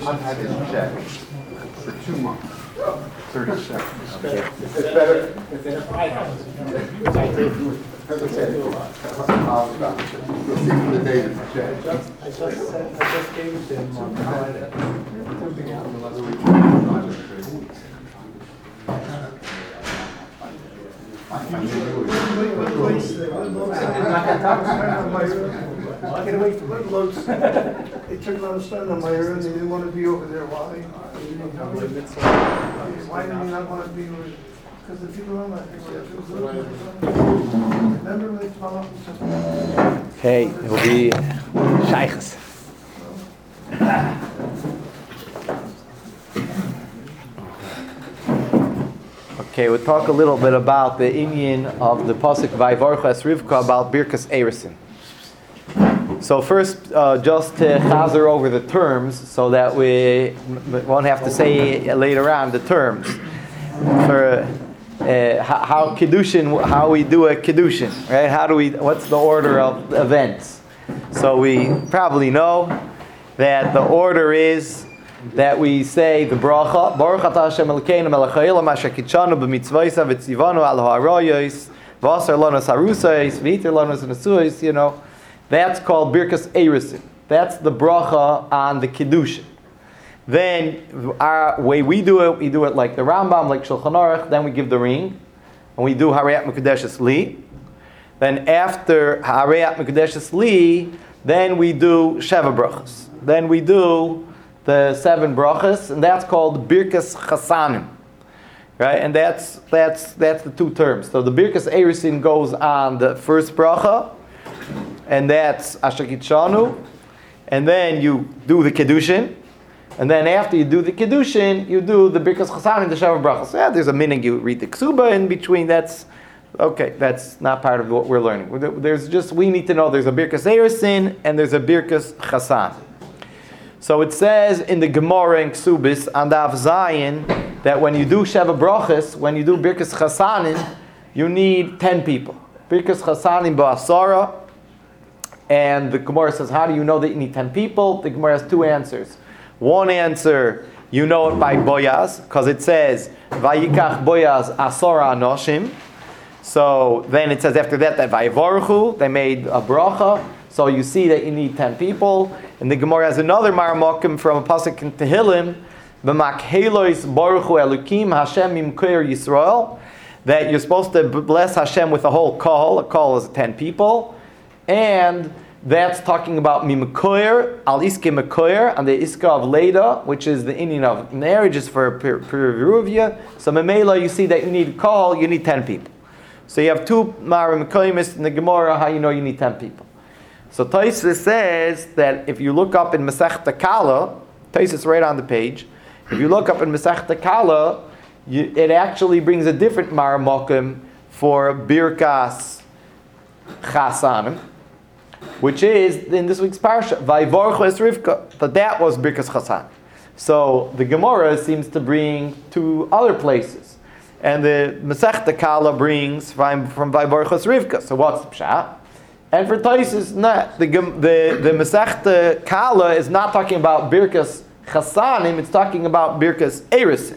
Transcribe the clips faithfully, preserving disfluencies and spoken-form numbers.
I've had it checked for two months. thirty seconds. Okay. It's better. It's in a five hours. You'll see from the data to check. I just, I just gave it to him on Friday. Get away from me. They took a lot of stone on my ear and they didn't want to be over there. Why? Why did you not want to be over there? Because the people on that. Remember when they fell off the system? Okay, it will be shaykhs. Okay, we'll talk a little bit about the inyan of the pasuk Vayvarchas Rivka about Birkas Eresin. So first, uh, just to chazer over the terms, so that we won't have to say later on the terms for uh, how, how kiddushin, how we do a kiddushin, right? How do we? What's the order of events? So we probably know that the order is that we say the bracha, Baruch atah Hashem Elokeinu melech ha'olam asher kitshanu b'mitzvosav v'tzivanu al ha'arayos v'asar lanos harusos v'iter lanos nesuos. You know, that's called Birkas Eresin. That's the bracha on the kiddushin. Then our way we do it, we do it like the Rambam, like Shulchan Aruch. Then we give the ring, and we do Harayat Mekudeshes Li. Then after Harayat Mekudeshes Li, then we do Sheva Brachas. Then we do the seven brachas, and that's called Birkas Chasanim, right? And that's that's that's the two terms. So the Birkas Eresin goes on the first bracha, and that's Asher Kitshanu, and then you do the Kedushin, and then after you do the Kedushin, you do the Birkas Chasanim, the Sheva Brachas. Yeah, there's a meaning you read the Ksuba in between. That's okay. That's not part of what we're learning. There's just we need to know there's a Birkas Eresin and there's a Birkas Chasan. So it says in the Gemara in Ksubis on the Av Zayin that when you do Sheva Brachas, when you do Birkas Chasanim, you need ten people. Birkas Chasanim ba'asara. And the Gemara says, how do you know that you need ten people? The Gemara has two answers. One answer, you know it by Boyaz, because it says, Vayikach Boyaz asara anoshim. So then it says after that, that Vayivaruchu, they made a bracha. So you see that you need ten people. And the Gemara has another Maramakim from a pasuk in Tehillim, B'makhelois Baruchu Elukim Hashem Mimkoyer Yisrael, that you're supposed to bless Hashem with a whole call. A call is ten people. And that's talking about Mimkoyer, Al Iske Mekoyer, and the Iska of Leda, which is the Indian of marriages for Peruvia. So Memela, you see that you need a call, you need ten people. So you have two Maramakim in the Gemara, how you know you need ten people. So Tosfos says that if you look up in Masechta Kala, Tosfos right on the page, if you look up in Masechta Kala, you, it actually brings a different Maramakim for Birkas Chasanim, which is in this week's parsha, Vayvarchu es Rivka, that that was Birkas Chasan. So the Gemara seems to bring two other places, and the Masechta Kala brings from, from Vayvarchu es Rivka. So what's the pshat? And for Tosfos, not the the the Masechta Kala is not talking about Birkas Chasanim; it's talking about Birkas Eresin.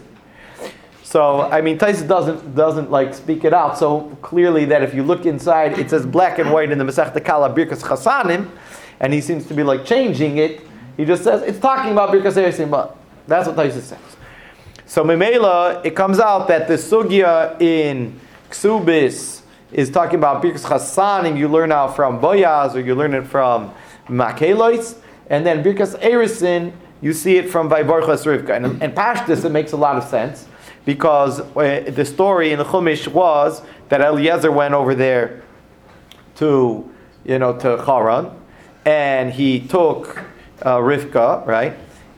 So I mean, Tosfos doesn't doesn't like speak it out so clearly that if you look inside, it says black and white in the Masechta Kala Birkas Chasanim, and he seems to be like changing it. He just says it's talking about Birkas Eresin, but that's what Tosfos says. So Memela, it comes out that the sugya in Ksubis is talking about Birkas Chasanim, you learn out from Boyaz, or you learn it from Makelois, and then Birkas Eresin, you see it from Vayvarchu es Rivka. And, and Pashtus, it makes a lot of sense, because uh, the story in the Chumash was that Eliezer went over there to, you know, to Charan, and he took uh, Rivka, right?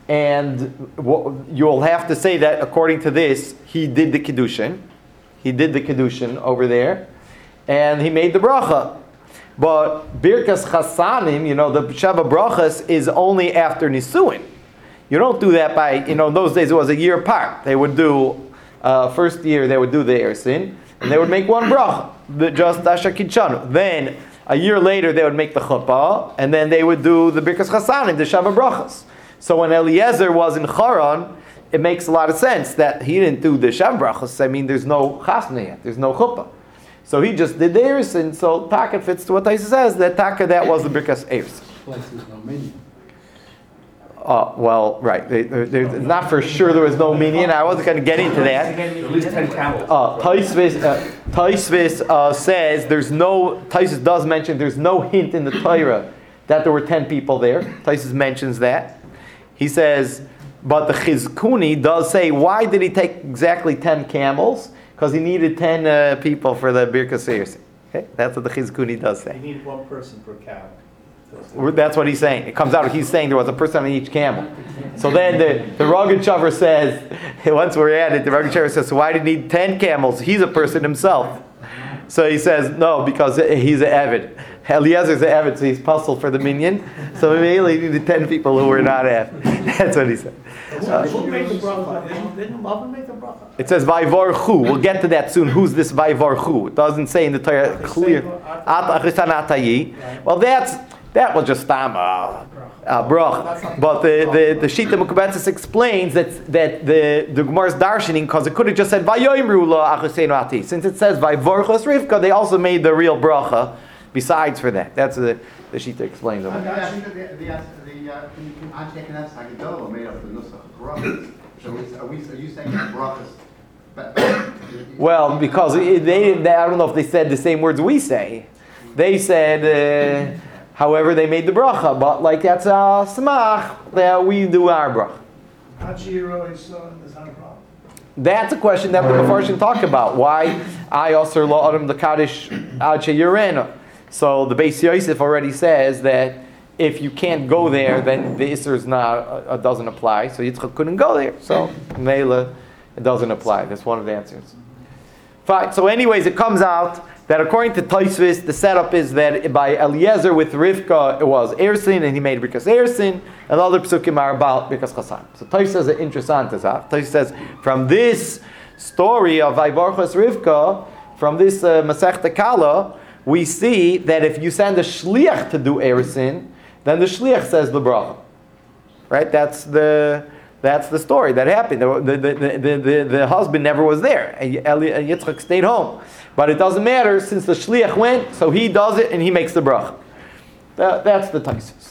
And w- you'll have to say that according to this, he did the Kiddushin. He did the Kiddushin over there. And he made the bracha. But Birkas Chasanim, you know, the Sheva Brachas is only after Nisuin. You don't do that by, you know, in those days it was a year apart. They would do, uh, first year they would do the Eresin, and they would make one bracha, the, just Asher Kitshanu. Then, a year later they would make the chuppah, and then they would do the Birkas Chasanim, the Sheva Brachas. So when Eliezer was in Charan, it makes a lot of sense that he didn't do the Shav brachas. I mean, there's no chasna yet, there's no chuppah. So he just did the Erusin. So Taka fits to what Taisa says, that Taka, that was the Birkas Erusin. Place is no minion. Uh, well, right. They, they, they, not for sure there was no minion. I wasn't going to get into that. At least ten camels. Uh, Taisvis, uh, Taisvis uh, says there's no, Taisvis does mention there's no hint in the Torah that there were ten people there. Taisvis mentions that. He says, but the Chizkuni does say, why did he take exactly ten camels? Because he needed ten uh, people for the Birkas Erusin. Okay, that's what the Chizkuni does say. You need one person per cow. That's what he's saying. It comes out, he's saying there was a person on each camel. So then the, the Rogachover says, once we're at it, the Rogachover says, so why did he need ten camels? He's a person himself. So he says, no, because he's an Evid. Eliezer's an Evid, so he's puzzled for the minion. So immediately he needed ten people who were not Evid. That's what he said. Uh, Who made the bracha? Didn't, didn't Lavan make the bracha? it says Vayvorchu. We'll get to that soon. Who's this Vayvorchu? It doesn't say in the Torah clear. At Achistan Atayi. Well, that's that was just tam uh, uh, brach. But the the the Shita Mukabetzis explains that that the the Gemara's darshaning, because it could have just said Vayoimru lo Achistan Ati. Since it says Vayvorchu Rivka, they also made the real bracha. Besides for that, that's the the Shita explains of it. I think that the the the uh, Anshe Knesset Haggadah made up the nusach brachas. So is- are we? Are you saying that brachas? but- but- Well, because it- they, they, I don't know if they said the same words we say. They said, uh, however, they made the bracha, but like that's a smach that we do our bracha. Hachiro is son, is not a problem. That's a question that the Mefarshim talk about. Why I also lo adam the kaddish ad sheyurena. So the Beis Yosef already says that if you can't go there, then the Isser is not uh, doesn't apply. So Yitzchak couldn't go there. So Mela, it doesn't apply. That's one of the answers. Fine. So, anyways, it comes out that according to Tosfos, the setup is that by Eliezer with Rivka, it was Ersin, and he made Birkas Ersin, and other psukim are about Birkas Chassan. So Tosfos says an interesting Tosfos. Tosfos says from this story of Vayvorchas Rivka, from this uh, Masechta Kala, we see that if you send a shliach to do Ersin, then the shliach says the bracha. Right? That's the that's the story that happened. The, the, the, the, the, the husband never was there. And Eli- and Yitzchak stayed home. But it doesn't matter since the shliach went, so he does it and he makes the bracha. That, that's the Tosfos.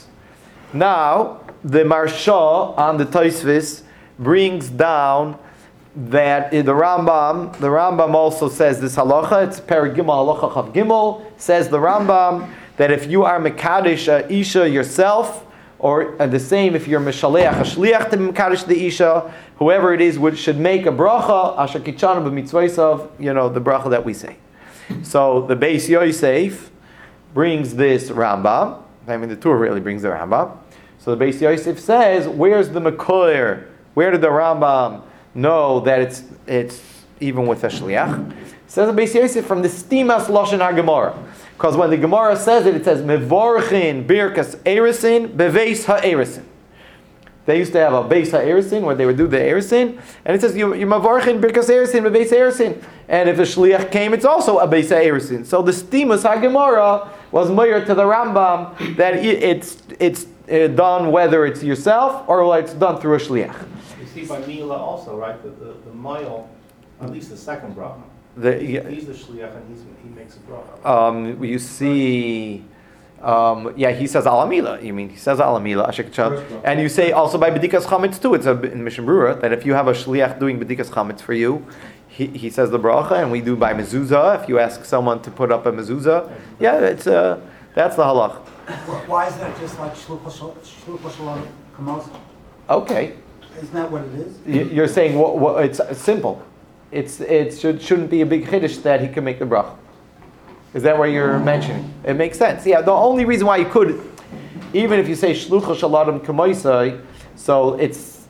Now, the Marsha on the Tosfos brings down that in the Rambam, the Rambam also says this halacha, it's Perek Gimel halacha Chav Gimel, says the Rambam that if you are Mekadosh a Isha yourself, or uh, the same if you're Meshaleach a Shliach to Mekadosh the Isha, whoever it is would, should make a bracha, Asher Kichanu b'mitzvosav, you know, the bracha that we say. So the Beis Yosef brings this Rambam, I mean the Torah really brings the Rambam. So the Beis Yosef says, where's the Mekoyer? Where did the Rambam know that it's it's even with a shliach? It says the Beis Yosef from the Stimas Lashon HaGemara, because when the Gemara says it, it says Mevorchin Birkas Erisin Beveis HaErisin. They used to have a Beis HaErisin where they would do the Erisin, and it says you you Mevorchin Birkas Erisin Beveis HaErisin, and if a shliach came, it's also a Beis HaErisin. So the Stimas HaGemara was more to the Rambam that it, it's it's uh, done whether it's yourself or whether it's done through a shliach. You see by Mila also, right? The the, the mile, at least the second bracha. The, He's, yeah, he's the shliach and he's, he makes a bracha. um, you see, um, yeah, he says alamila. You mean he says alamila, ashik, and you say also by bedikas chametz too. It's a, in Mishnah Berurah that if you have a shliach doing bedikas chametz for you, he, he says the bracha, and we do by mezuzah. If you ask someone to put up a mezuzah, yeah, it's uh, that's the halach. Why is that just like Shlucha Shalom Kamosa? Okay, Isn't that what it is? You- you're saying what, what, it's simple. It's it should shouldn't be a big chiddush that he can make the bracha. Is that what you're mentioning? It makes sense. Yeah, the only reason why you could, even if you say shlucha shaladam kamoisai, so it's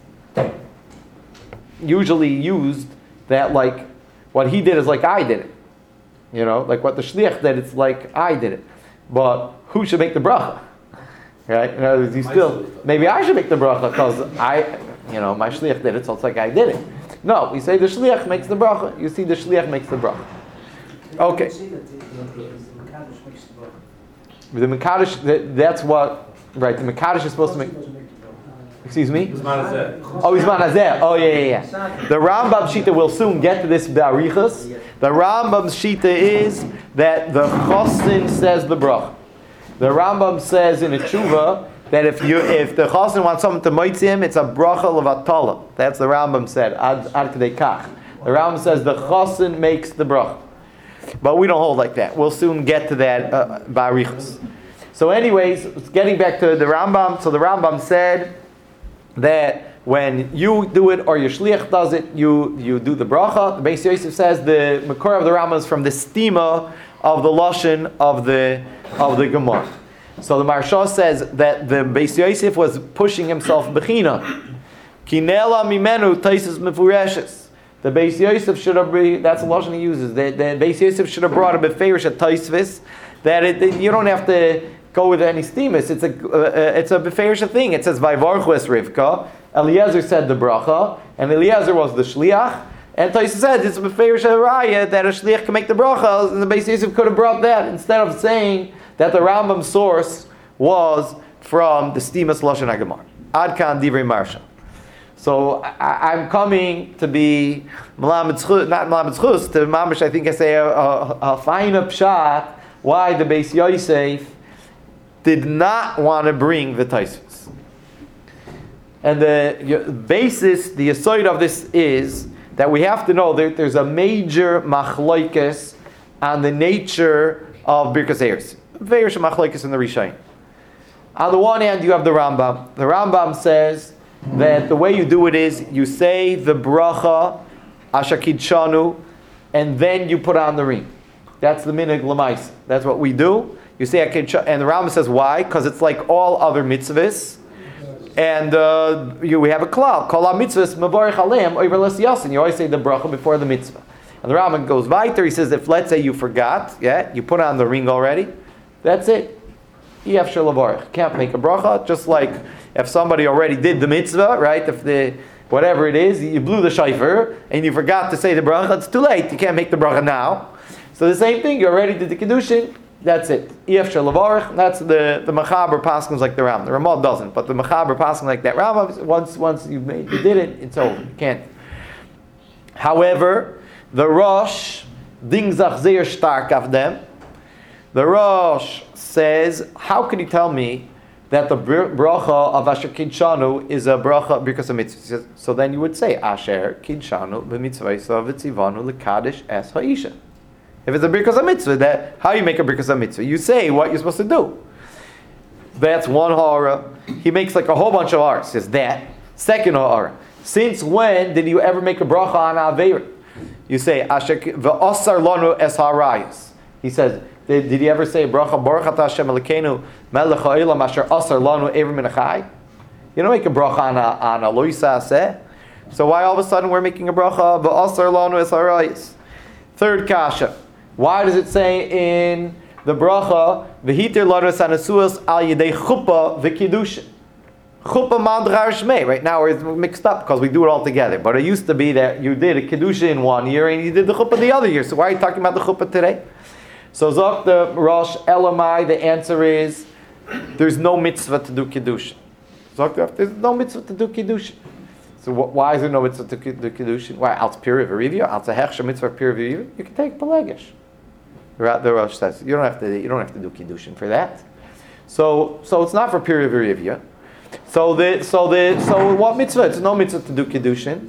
usually used that like what he did is like I did it. You know, like what the shliach did, it's like I did it. But who should make the bracha? Right? In other words, you still maybe I should make the bracha because I, you know, my shliach did it, so it's like I did it. No, we say the shliach makes the bracha. You see, the shliach makes the bracha. Okay. The Mekadosh, that, that's what, right, the Mekadosh is supposed to make, Excuse me? Zman hazeh. Oh, he's Manazeh. Oh, yeah, yeah, yeah. The Rambam Shita, will soon get to this Barichas. The Rambam's Shita is that the Chosin says the brach. The Rambam says in a tshuva that if you if the Chosin wants someone to moitzi him, it's a bracha levatala. That's the Rambam said. Ad ad kedei kach. The Rambam says the Chosin makes the bracha. But we don't hold like that. We'll soon get to that uh, Barichas. So anyways, getting back to the Rambam. So the Rambam said that when you do it or your shliach does it, you, you do the bracha. The Beis Yosef says the makor of the Rambam is from the stima of the lashon of the of the Gemara. So the Maharsha says that the Beis Yosef was pushing himself bechina. Kinela mimenu taisus mefureshes. The Beis Yosef should have been, that's the lashon he uses. The, the Beis Yosef should have brought a beferish at taisvis that it, it, you don't have to go with any steamus. It's a uh, it's a beferish thing. It says Vayvarchu es Rivka. Eliezer said the bracha, and Eliezer was the shliach. And Taisa said it's a beferish raya that a shliach can make the bracha, and the Beis Yosef could have brought that instead of saying that the Rambam source was from the steamus lashon hagemar. Ad kan divrei Maharsha. So I, I'm coming to be Melamed Zchus, not Melamed Zchus, to Mamish. I think I say a, a, a fine pshat why the Beis Yosef did not want to bring the Taisvus. And the basis, the aside of this is that we have to know that there's a major machlokes on the nature of Birkas Eiris. Various machlokes in the Rishayim. On the one hand, you have the Rambam. The Rambam says that the way you do it is you say the bracha Asher Kidshanu, and then you put on the ring. That's the minhag l'maisa. That's what we do. You say and the Rambam says why? Because it's like all other mitzvahs, and uh, you, we have a klal. Kol mitzvahs mavarich aleim over l'siyasin. You always say the bracha before the mitzvah. And the Rambam goes weiter. He says if let's say you forgot, yeah, you put on the ring already, that's it. Yef shel lavarich. Can't make a bracha. Just like if somebody already did the mitzvah, right? If the whatever it is, you blew the shofar and you forgot to say the bracha, it's too late. You can't make the bracha now. So the same thing. You already did the kedushin. That's it. Yef shel lavarich. That's the the Mechaber paskins like the Ram. The Ramah doesn't, but the Mechaber paskin like that. Ram, once once you made you did it, it's over. You can't. However, the Rosh ding zach zeer stark of them. The Rosh says, how can you tell me that the bracha of Asher Kidshanu is a bracha because of mitzvah? So then you would say Asher Kidshanu b'mitzvah v'tzivanu l'kadosh es ha'isha. If it's a birkas mitzvah, that how you make a birkas mitzvah? You say what you're supposed to do. That's one ha'ara. He makes like a whole bunch of haras. Says that. Second ha'ara. Since when did you ever make a bracha on aveira? You say Asher v'asar lanu es ha'arayos. He says, did, did he ever say bracha baruch atah Hashem Elokeinu melech ha'olam asher asar lanu ever min achai? You don't make a bracha on a on a lo yisaseh. So why all of a sudden we're making a bracha v'asar lanu es ha'arayos? Third kasha. Why does it say in the bracha v'hitir lanu es hanasuos al yedei chuppah v'kiddushin? Chuppah mandrar shmei. Right now we're mixed up because we do it all together. But it used to be that you did a kiddushin in one year and you did the chuppah the other year. So why are you talking about the chuppah today? So Zok the Rosh Elamai, the answer is there's no mitzvah to do kiddushin. Zok there's no mitzvah to do kiddushin. So wh- why is there no mitzvah to do kiddushin? Why? Al piriv review, al hechsher mitzvah piriv review. You can take pelegish. The Rosh says you don't have to. You don't have to do kiddushin for that. So so it's not for piriv review. So the so the so what mitzvah? It's no mitzvah to do kiddushin.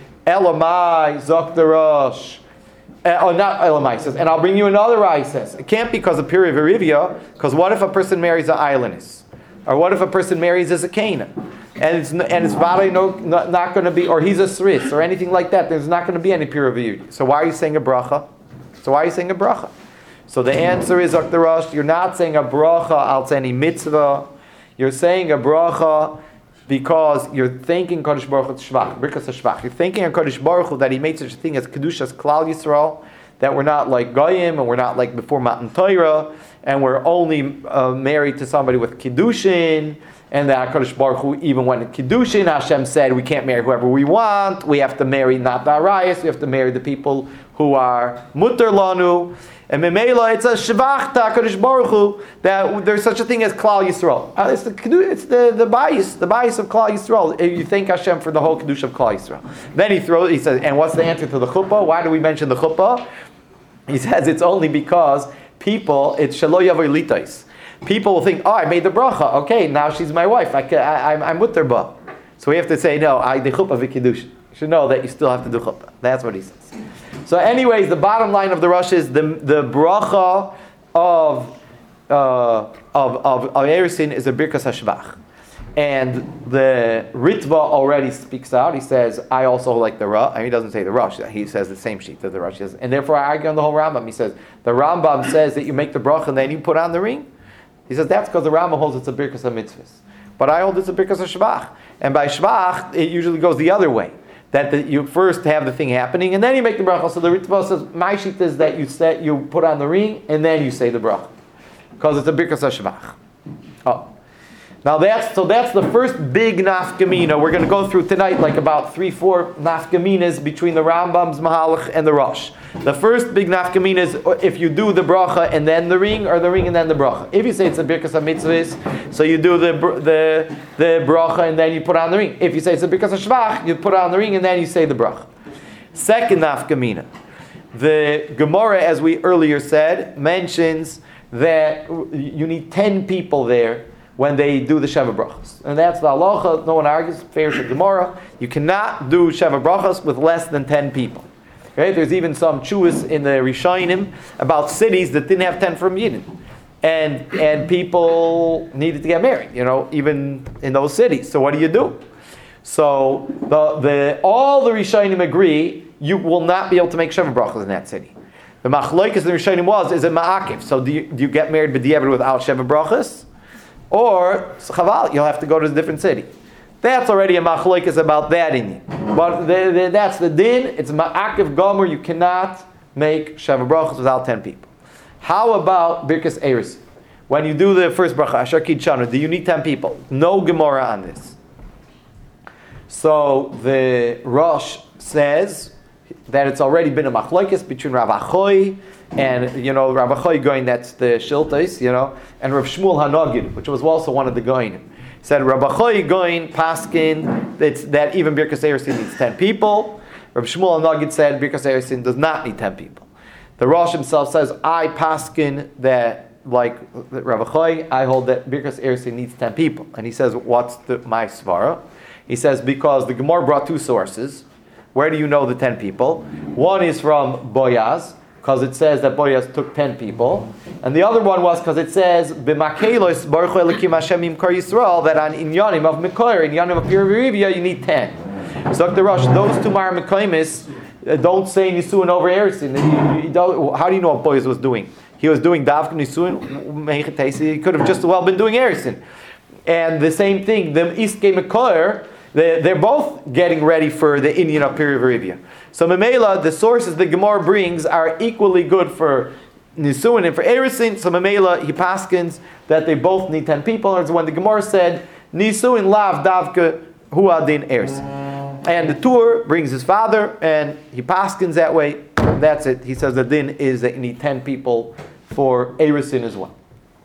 Elamai Zok the Rosh. Uh, oh, not Elamai says, and I'll bring you another Rai says. It can't be because of Piri Verivia, because what if a person marries an islandess? Or what if a person marries as a Canaan? And it's and it's valid, no, not, not going to be, or he's a Sris, or anything like that. There's not going to be any Piri Verivia. So why are you saying a bracha? So why are you saying a bracha? So the answer is, Doctor Rosh, you're not saying a bracha al any mitzvah. You're saying a bracha because you're thanking Kodesh Baruch Hu Shvach, Birkas HaShvach. You're thanking Kodesh Baruch Hu that He made such a thing as Kedushas Klal Yisrael, that we're not like Goyim, and we're not like before Matan Torah, and we're only uh, married to somebody with Kiddushin, and that Kodesh Baruch Hu, even when Kiddushin, Hashem said we can't marry whoever we want, we have to marry not the Arayas, we have to marry the people who are Mutter Lanu, And Memela, it's a Shevach HaKadosh Baruch Hu that there's such a thing as Klal Yisrael. Uh, it's the it's the the bias, the bias of Klal Yisrael. You thank Hashem for the whole kedusha of Klal Yisrael. Then he throws, he says, and what's the answer to the chuppah? Why do we mention the chuppah? He says it's only because people, it's Shelo Yavoi Litais. People will think, oh, I made the bracha. Okay, now she's my wife. I, can, I I'm, I'm with her, but so we have to say no. I the chuppah v'kiddush. You should know that you still have to do chuppah. That's what he says. So, anyways, the bottom line of the rush is the the bracha of uh, of of of Erusin is a birkas hashvach, and the Ritva already speaks out. He says, "I also like the rush." He doesn't say the rush. He says the same sheet that the rush is, and therefore I argue on the whole Rambam. He says the Rambam says that you make the bracha and then you put on the ring. He says that's because the Rambam holds it's a birkas hamitzvahs, but I hold it's a birkas hashvach, and by shvach it usually goes the other way. That the, you first have the thing happening and then you make the bracha. So the Ritva says, my sheet is that you set, you put on the ring and then you say the bracha. Because it's a birkas hashvach. Oh. Now that's, so that's the first big nafkamina. We're going to go through tonight like about three, four nafkaminas between the Rambam's Mahalach and the Rosh. The first big nafkamina is if you do the bracha and then the ring, or the ring and then the bracha. If you say it's a birkas hamitzvahs, so you do the the the bracha and then you put on the ring. If you say it's a birkas hashvach, you put on the ring and then you say the bracha. Second nafkamina, the Gemara, as we earlier said, mentions that you need ten people there when they do the Sheva Brachas. And that's the halacha, no one argues, fair to Gemara. You cannot do Sheva Brachas with less than ten people. Okay? There's even some chuvas in the Rishonim about cities that didn't have ten from Yidden. And and people needed to get married, you know, even in those cities. So what do you do? So the the all the Rishonim agree you will not be able to make Sheva Brachas in that city. The Machlokes in the Rishonim was, is it Ma'akiv? So do you, do you get married b'diavad without Sheva Brachas? Or chaval, you'll have to go to a different city. That's already a machlokes about that in it. But the, the, that's the din. It's ma'akiv gomer. You cannot make sheva brachas without ten people. How about birkas eris? When you do the first bracha, Asher Kidshanu, do you need ten people? No Gemara on this. So the Rosh says that it's already been a machlokes between Rav Achoy and, you know, Rav Achoy going, that's the Shiltais, you know, and Rav Shmuel Hanogid, which was also one of the Goinim. Said Rav Achoy going, Paskin, that's, that even Birkas Erusin needs ten people. Rav Shmuel Hanogid said Birkas Erusin does not need ten people. The Rosh himself says, I Paskin that, like Rav Achoy, I hold that Birkas Erusin needs ten people. And he says, what's the, my svara? He says, because the Gemara brought two sources. Where do you know the ten people? One is from Boyaz, because it says that Boyaz took ten people. And the other one was because it says, B'makelos Baruch Hu Elokim Hashem Yimkar Yisrael, that on Inyanim of Mekoyer, Inyanim of Pirivivia, you need ten. So the Rosh, those two Mar Mekoimis don't say Nisuin over Erusin. How do you know what Boyaz was doing? He was doing Davka Nisuin, he could have just well been doing Erusin. And the same thing, the Iske Mekoyer, they're both getting ready for the Indian of Pirivivia. So Memela, the sources the Gemara brings are equally good for Nisuin and for Erusin. So Memela, he paskins that they both need ten people. As when the Gemara said, Nisuin lav davka hua din Erusin. And the Tur brings his father, and he paskins that way. That's it. He says the din is that you need ten people for Erusin as well.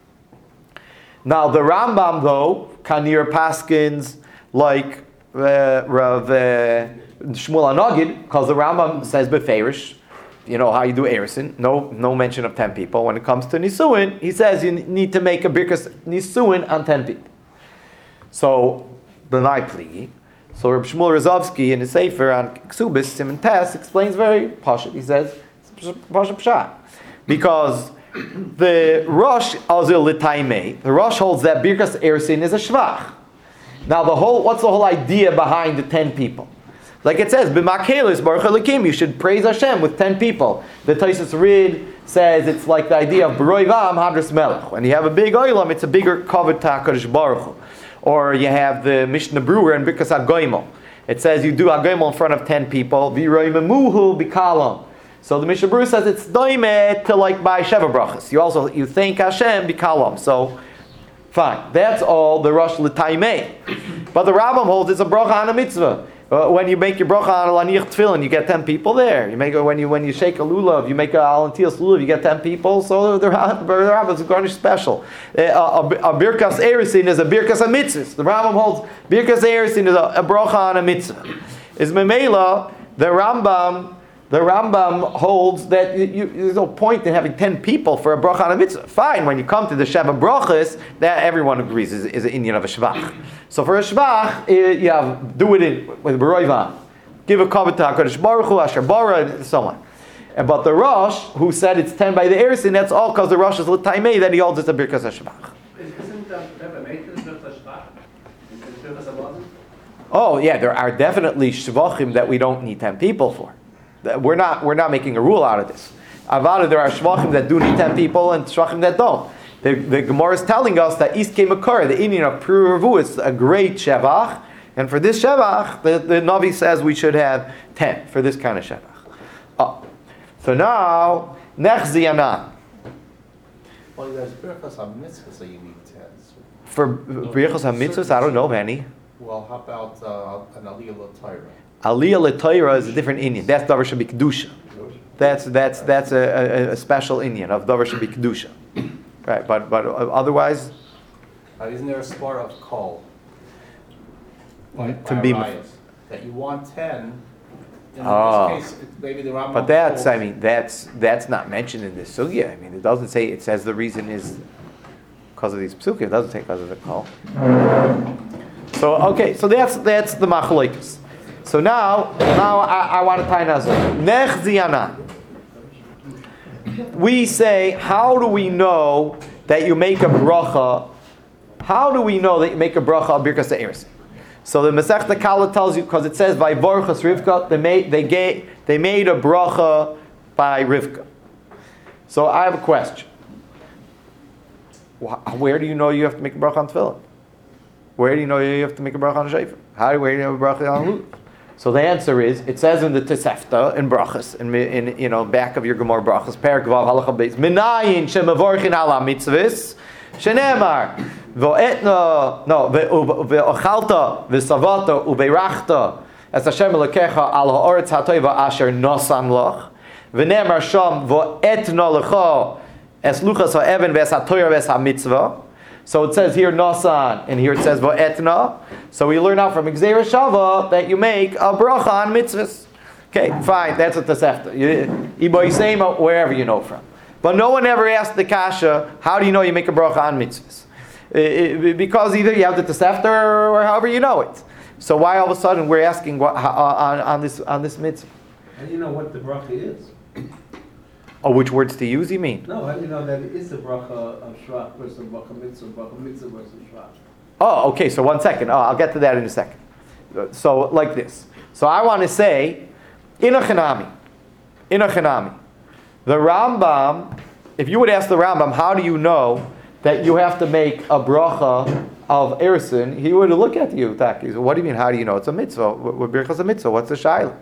Now the Rambam, though, Kanir paskins like Uh, Rav uh, Shmuel Hanogid, because the Rambam says beferish, you know how you do Erusin, no no mention of ten people. When it comes to Nisuin, he says you need to make a birkas Nisuin on ten people. So the night pligi. So Rav Shmuel Rozovsky in his Sefer on Ksubis Simon Tess explains very pashut. He says pashut pshat because the Rosh Azil L'Taimei, the Rosh holds that birkas Erusin is a shvach. Now, the whole what's the whole idea behind the ten people? Like it says, "B'makelis Baruch Elokim," you should praise Hashem with ten people. The Taisus Rid says it's like the idea of B'roivam Hadras Melech. When you have a big oilam, it's a bigger kavod HaKadosh Baruch Hu. Or you have the Mishnah Brewer and Birkas HaGoimel. It says you do HaGoimel in front of ten people. V'roimemuhu b'kalam. So the Mishnah Brewer says it's doime to like by Sheva Brachas. You also you thank Hashem b'kalam. So. Fine, that's all the Rosh L'Taimei. But the Rambam holds it's a bracha on a mitzvah. Uh, when you make your bracha on a laniach tefillin, you get ten people there. You make it when you when you shake a lulav, you make a alantias lulav, you get ten people. So the Rambam is garnish special. Uh, a, a birkas erisin is a birkas mitzvahs. The Rambam holds birkas erisin is a, a bracha on a mitzvah. Is memela the Rambam. The Rambam holds that you, you, there's no point in having ten people for a bracha on a mitzvah. Fine, when you come to the Sheva brachas, that everyone agrees is, is an Indian of a shvach. So for a shvach, you have do it in with beroivan, give a kavod to Hakadosh Baruch Hu, Asher bara, and so on. And but the Rosh, who said it's ten by the Erisin, that's all because the Rosh is l'taimei that he holds it's a birkas hashvach. Isn't that Rebbe Meitz birkas hashvach? Birkas habazim? Oh yeah, there are definitely shvachim that we don't need ten people for. We're not we're not making a rule out of this. Avada, there are shvachim that do need ten people and shvachim that don't. The, the Gemara is telling us that Iskei Makar, the Indian of Pru Revu, is a great shevach, and for this shevach, the, the Navi says we should have ten for this kind of shevach. Oh. So now, Nechzi Yanan. Well, there's birkas ha-mitzvah, so you need ten. For Birchos HaMitzvahs, I don't know of any. Well, how about uh, an aliyah l'tayra? Aliyah L'Torah is a different Indian. That's Davar Shabi Kedusha. That's that's that's a, a, a special Indian of Davar Shabi Kedusha. Right, but but otherwise, Uh, isn't there a spar of kol? Like To by be- Arias, that you want ten. In Oh. this case, it- maybe the Rambam. but that's I holds- mean that's that's not mentioned in this sugya. I mean it doesn't say. It says the reason is because of these psukim. It doesn't say because of the call. So okay, so that's that's the machlokes. So now now I, I want to tie nazar. Nechziana. We say, how do we know that you make a bracha? How do we know that you make a bracha al birkas ha'eres? So the Masechta Kala tells you, because it says by Vorchas Rivka, they made they gave, they made a bracha by Rivka. So I have a question. Wh- Where do you know you have to make a bracha on tefillin? Where do you know you have to make a bracha on shayfer? How where do you have a bracha on lulav? So the answer is, it says in the Tosefta in brachas, in, in you know back of your Gemara brachas, Perak Vav Halacha Beis, Minayin shemavorchin ala mitzvahs, shenemar vo'etna no ve'ochalta ve'savata ubeirachta as Hashem Elokecha al ha'oretz ha'toiva asher nosan loch ve'nemar sham vo'etna lecha es luchas ha'even ve'es ha'toira ve'es ha'mitzvah. So it says here Nosan, and here it says Va'etna. So we learn out from Gzeira Shava that you make a bracha on mitzvahs. Okay, fine, that's what Tosefta. Ibo Yisema, wherever you know from. But no one ever asked the Kasha, how do you know you make a bracha on mitzvahs? It, it, because either you have the Tosefta or, or however you know it. So why all of a sudden we're asking what, how, on, on this on this mitzvah? How do you know what the bracha is? Oh, which words to use, you mean? No, how do you know that it is the bracha of shvach versus bracha mitzvah, bracha mitzvah versus shvach? Oh, okay, so one second. Oh, I'll get to that in a second. So, like this. So I want to say, in a Chanami, in a Chanami, the Rambam, if you would ask the Rambam, how do you know that you have to make a bracha of Erisin, he would look at you, Taki. So what do you mean, how do you know? It's a mitzvah. What birchas a mitzvah? What's the shayla?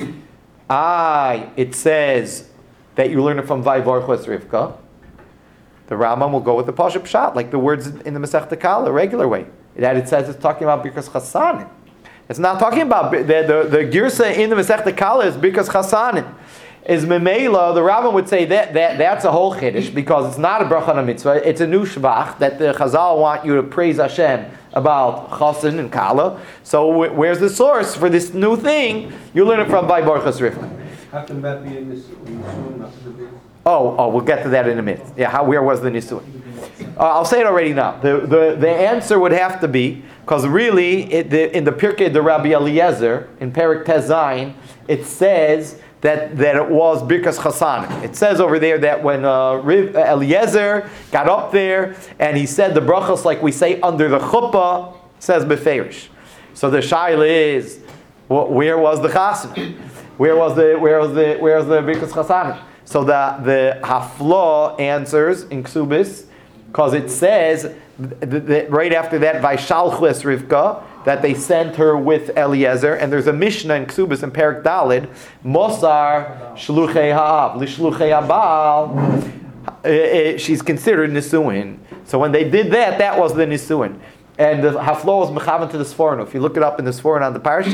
Ah, it says that you learn it from Vayvorchos Rivka. The Rambam will go with the Pasha Pshat, like the words in the Masechta Kala, regular way. That it says it's talking about Birkas Chasanin. It's not talking about, the, the, the Girsa in the Masechta Kala is Birkas Chasanin. Is Memela, the Rambam would say that, that that's a whole Chiddush, because it's not a bracha on a mitzvah, it's a new Shvach, that the Chazal want you to praise Hashem about Chasan and Kala. So where's the source for this new thing? You learn it from Vayvorchos Rivka. How can that be in this Yisurim, not the big? Oh, oh, we'll get to that in a minute. Yeah, how, where was the Nisuin? Uh, I'll say it already now. The, the, the answer would have to be, because really, it, the, in the Pirkei de Rabbi Eliezer, in Perik Tezayin, it says that, that it was Birkas Chasan. It says over there that when uh, Riv, uh, Eliezer got up there, and he said the brachos like we say under the chuppah, it says Beferish. So the shaila is, wh- where was the Chasan? Where was the where was the where was the Birkas Chasanim? So the the Hafla answers in Ksubis, because it says th- th- right after that Vaishalchu es Rivka, that they sent her with Eliezer, and there's a Mishnah in Ksubis in Perik Dalid, Mosar Shluchei Ha'av Lishluchei Habal. She's considered Nisuin. So when they did that, that was the Nisuin. And the Hafla was mechavan to the Sforno. If you look it up in the Sforno on the Parsha,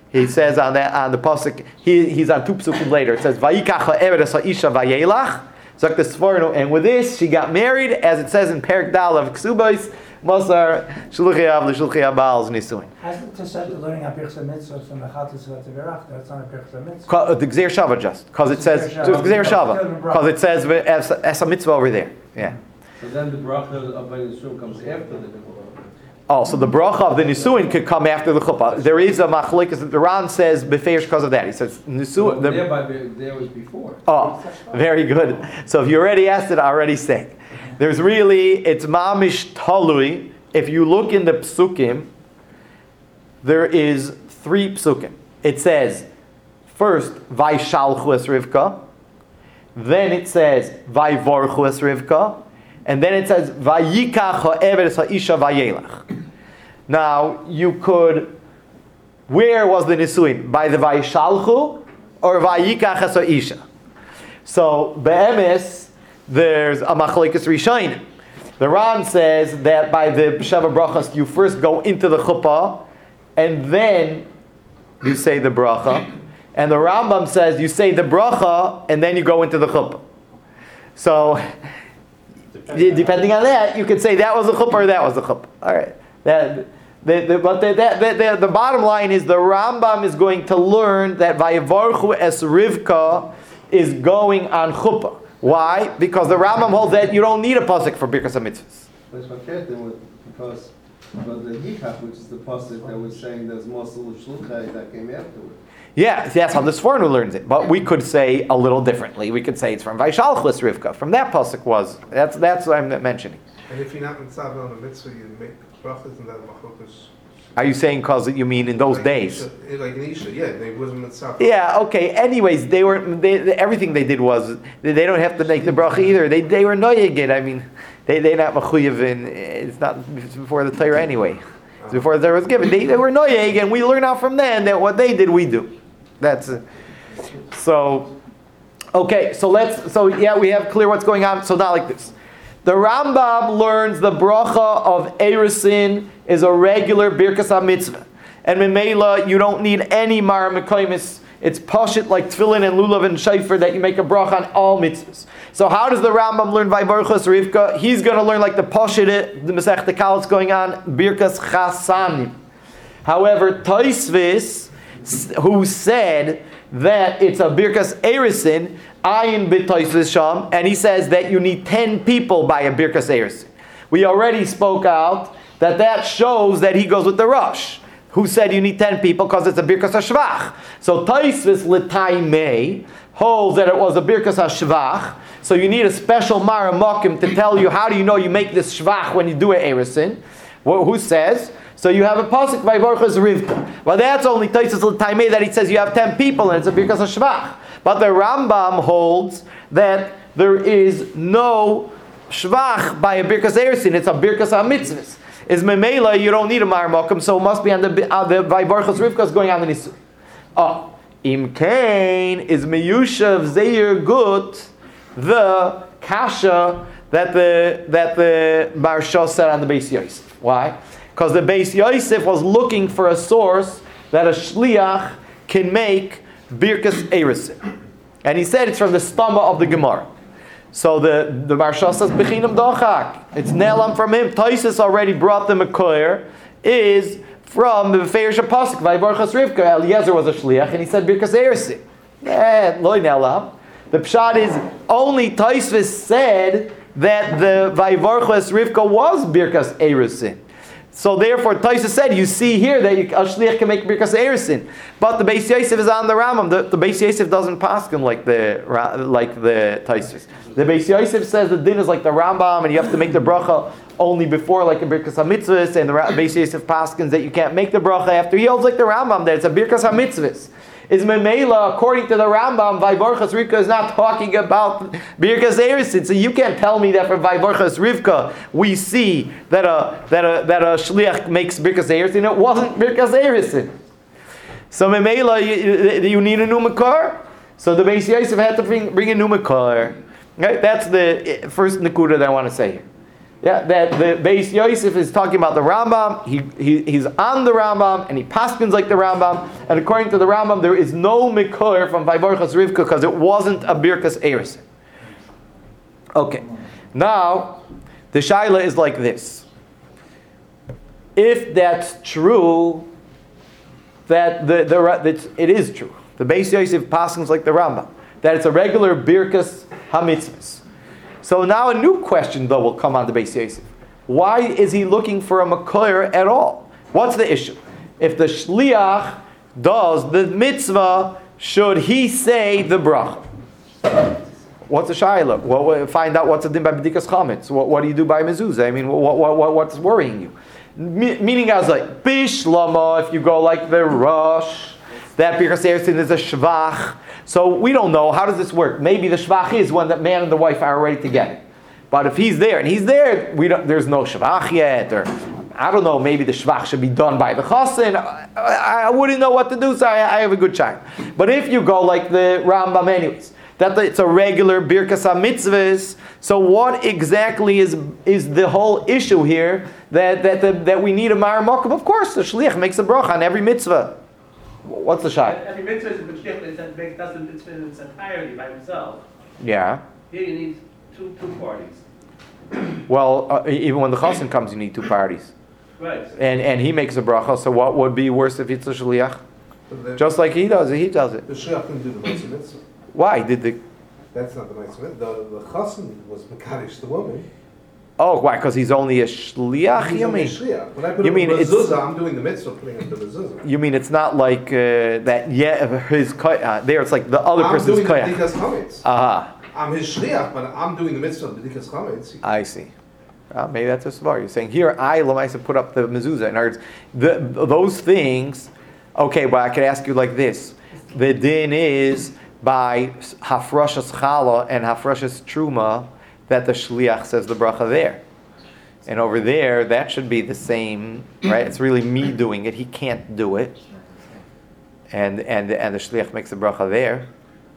He says on that on the pasuk, he, he's on two psukim later. It says Vayikach ha'evedes ha'isha vayelach. So the Sforno, and with this she got married, as it says in Perik Dal of Ksubos, Mosar Shluchiyav l'Shluchiyabal's Nisuin. Hasn't to said the learning of Birchas Mitzvah from the Chattis of the Verach? That's not a Birchas Mitzvah. Ca- The Gzeir Shava just because it says Gzeir Shava because it says as, as a mitzvah over there. Yeah. So then the bracha of Ben Yisroel comes after the Chuppah. Oh, so the bracha of the Nisuin could come after the chuppah. There is a machlokes that the Ran says befeish because of that. He says Nisuin. There, The, by, there was before. oh, very good. So if you already asked it, I already say. There's really it's mamish talui. If you look in the psukim, there is three psukim. It says first Vaishalchu es Rivka, then it says Vaivorchu es Rivka, and then it says Vayikach ha'eved es ha'isha vayelach. Now you could, where was the nisuin? By the Vaishalchu or Vayikach es ha'isha? So be'emes there's a machlekes rishonim. The Ran says that by the Sheva Brachas you first go into the chuppah and then you say the bracha. And the Rambam says you say the bracha and then you go into the chuppah. So depending, depending on that, you could say that was the chuppah or that was the chuppah. All right. That, the, the, but the, the, the, the bottom line is the Rambam is going to learn that Vayivarchu es Rivka is going on chuppah. Why? Because the Rambam holds that you don't need a pasuk for Birkas HaMitzvahs. But it's fakert then with- because but the Yikach, which is the pasuk that was saying there's Mosul Shluchai that came afterward. Yeah, that's how the Sforno learns it. But we could say a little differently. We could say it's from Vaishalchus Rivka. From that pasuk was. That's that's what I'm mentioning. And if you're not mitzvah on a mitzvah, you make brachas and that machlokas. Are you saying because you mean in those Like days? Isha- Like in Isha, yeah, they wasn't mitzvah. Yeah, okay. Anyways, they were they, they- everything they did was they, they don't have to make the bracha either. They they were noying it. I mean, they they not mechuyev in. It's not it's before the Torah anyway. It's before the Torah was given. They they were noying, and we learn out from them that what they did we do. That's uh, so. Okay, so let's. So yeah, we have clear what's going on. So not like this. The Rambam learns the bracha of Erusin is a regular Birkas HaMitzvah. And Memela, you don't need any Mar Mekaymis. It's Pashit like Tefillin and Lulav and Shaifer that you make a bracha on all mitzvahs. So how does the Rambam learn Vayvarchus Rivka? He's going to learn like the Pashit, the Masech Tekal that's going on, Birkas Chasanim. However, Taisvis, who said that it's a Birkas Erusin, Ayin b'Taisvis Sham, and he says that you need ten people by a Birkas Erusin. We already spoke out that that shows that he goes with the Rosh, who said you need ten people because it's a Birkas HaShvach. So Taisvis l'taimei holds that it was a Birkas HaShvach, so you need a special Mara Mokim to tell you how do you know you make this Shvach when you do an Erusin. Well, who says? So you have a pasuk by Vayvarchus Rivka. Well, that's only Taisvis l'taimei that he says you have ten people and it's a Birkas HaShvach. But the Rambam holds that there is no shvach by a birkas erusin. It's a birkas hamitzvahs. Is memela you don't need a mar mokum, so it must be on the on the vayvarchus rivkas going on the nisu. Oh, im kain is meyushav zeir gut the kasha that the that the Maharsha said on the Beis Yosef. Why? Because the Beis Yosef was looking for a source that a shliach can make Birkas Erusin. And he said it's from the stomach of the Gemara. So the, the Maharsha says, Bechinam Dochak. It's Nelam from him. Taisus already brought the Mekoyer, is from the Feish Pasuk, Vayvarchus Rivka. Eliezer was a Shliach, and he said Birkas Erusin. Yeah, Loi Nelam. The Pshat is, only Taisus said that the Vayvarchus Rivka was Birkas Erusin. So therefore, Taisa said, you see here that you, a shliach can make Birkas Erusin, but the Beis Yosef is on the Rambam. The, the Beis Yosef doesn't paskin like the like the Taisus. The Beis Yosef says the din is like the Rambam, and you have to make the bracha only before like a Birkas HaMitzvahs, and the Beis Yosef paskins that you can't make the bracha after. He holds like the Rambam that it's a Birkas HaMitzvahs. Is Memela, according to the Rambam, Vayvarchus Rivka is not talking about Birkas Erusin. So you can't tell me that for Vayvarchus Rivka we see that a that a that a shliach makes Birkas Erusin. It wasn't Birkas Erusin. So Memela, you, you need a new makar. So the Beis Yosef had to bring, bring a new makar. Right? That's the first nekuda that I want to say here. Yeah, that the Beis Yosef is talking about the Rambam. He, he he's on the Rambam and he paskins like the Rambam. And according to the Rambam, there is no mikor from Vayvorchas Rivka because it wasn't a Birkas Eirsin. Okay, now the shaila is like this. If that's true, that the the that it is true. The Beis Yosef paskins like the Rambam that it's a regular Birkas Hamitzvahs. So now a new question, though, will come on the Beis Yosef. Why is he looking for a makor at all? What's the issue? If the shliach does the mitzvah, should he say the bracha? What's the shayla? Well, find out what's the din by b'dikas chametz. What, what do you do by mezuzah? I mean, what, what, what, what's worrying you? Me, meaning, I was like, bishlama, if you go like the Rosh, that Birkas Eirsin is a shvach. So we don't know, how does this work? Maybe the shvach is when the man and the wife are already together. But if he's there, and he's there, we don't, there's no shvach yet, or I don't know, maybe the shvach should be done by the chassan. I, I, I wouldn't know what to do, so I, I have a good chance. But if you go like the Rambam anyways, that it's a regular Birkas HaMitzvahs, so what exactly is is the whole issue here that that the, that we need a Ma'ar Mokum? Of course, the shliach makes a bracha on every mitzvah. What's the shot? Every mitzvah is a b'shlich, it does the mitzvah in its entirety by himself. Yeah. Here you need two two parties. Well, uh, even when the chassan comes, you need two parties. Right. And and he makes a bracha. So what would be worse if it's a shliach? The- Just like he does it, he does it. The shliach didn't do the mitzvah mitzvah. Why did the? That's not the mitzvah. The the chassan was mekadosh the woman. Oh, why? Because he's only a shliach. He's You only a mean? shliach. When I put You up mean the it's- mezuzah, I'm doing the mitzvah, putting up the mezuzah. You mean it's not like uh, that? Yeah, his koy- uh, there. It's like the other I'm person's doing the koyach. b'dikas chametz. Aha. I'm his shliach, but I'm doing the mitzvah of b'dikas chametz. I see. Uh, maybe that's a svar. You're saying here, I Lamaisa put up the mezuzah. In other words, the, those things. Okay, but I could ask you like this: the din is by hafrashas chala and hafrashas truma that the shliach says the bracha there, and over there that should be the same, right? It's really me doing it. He can't do it, and and and the shliach makes the bracha there.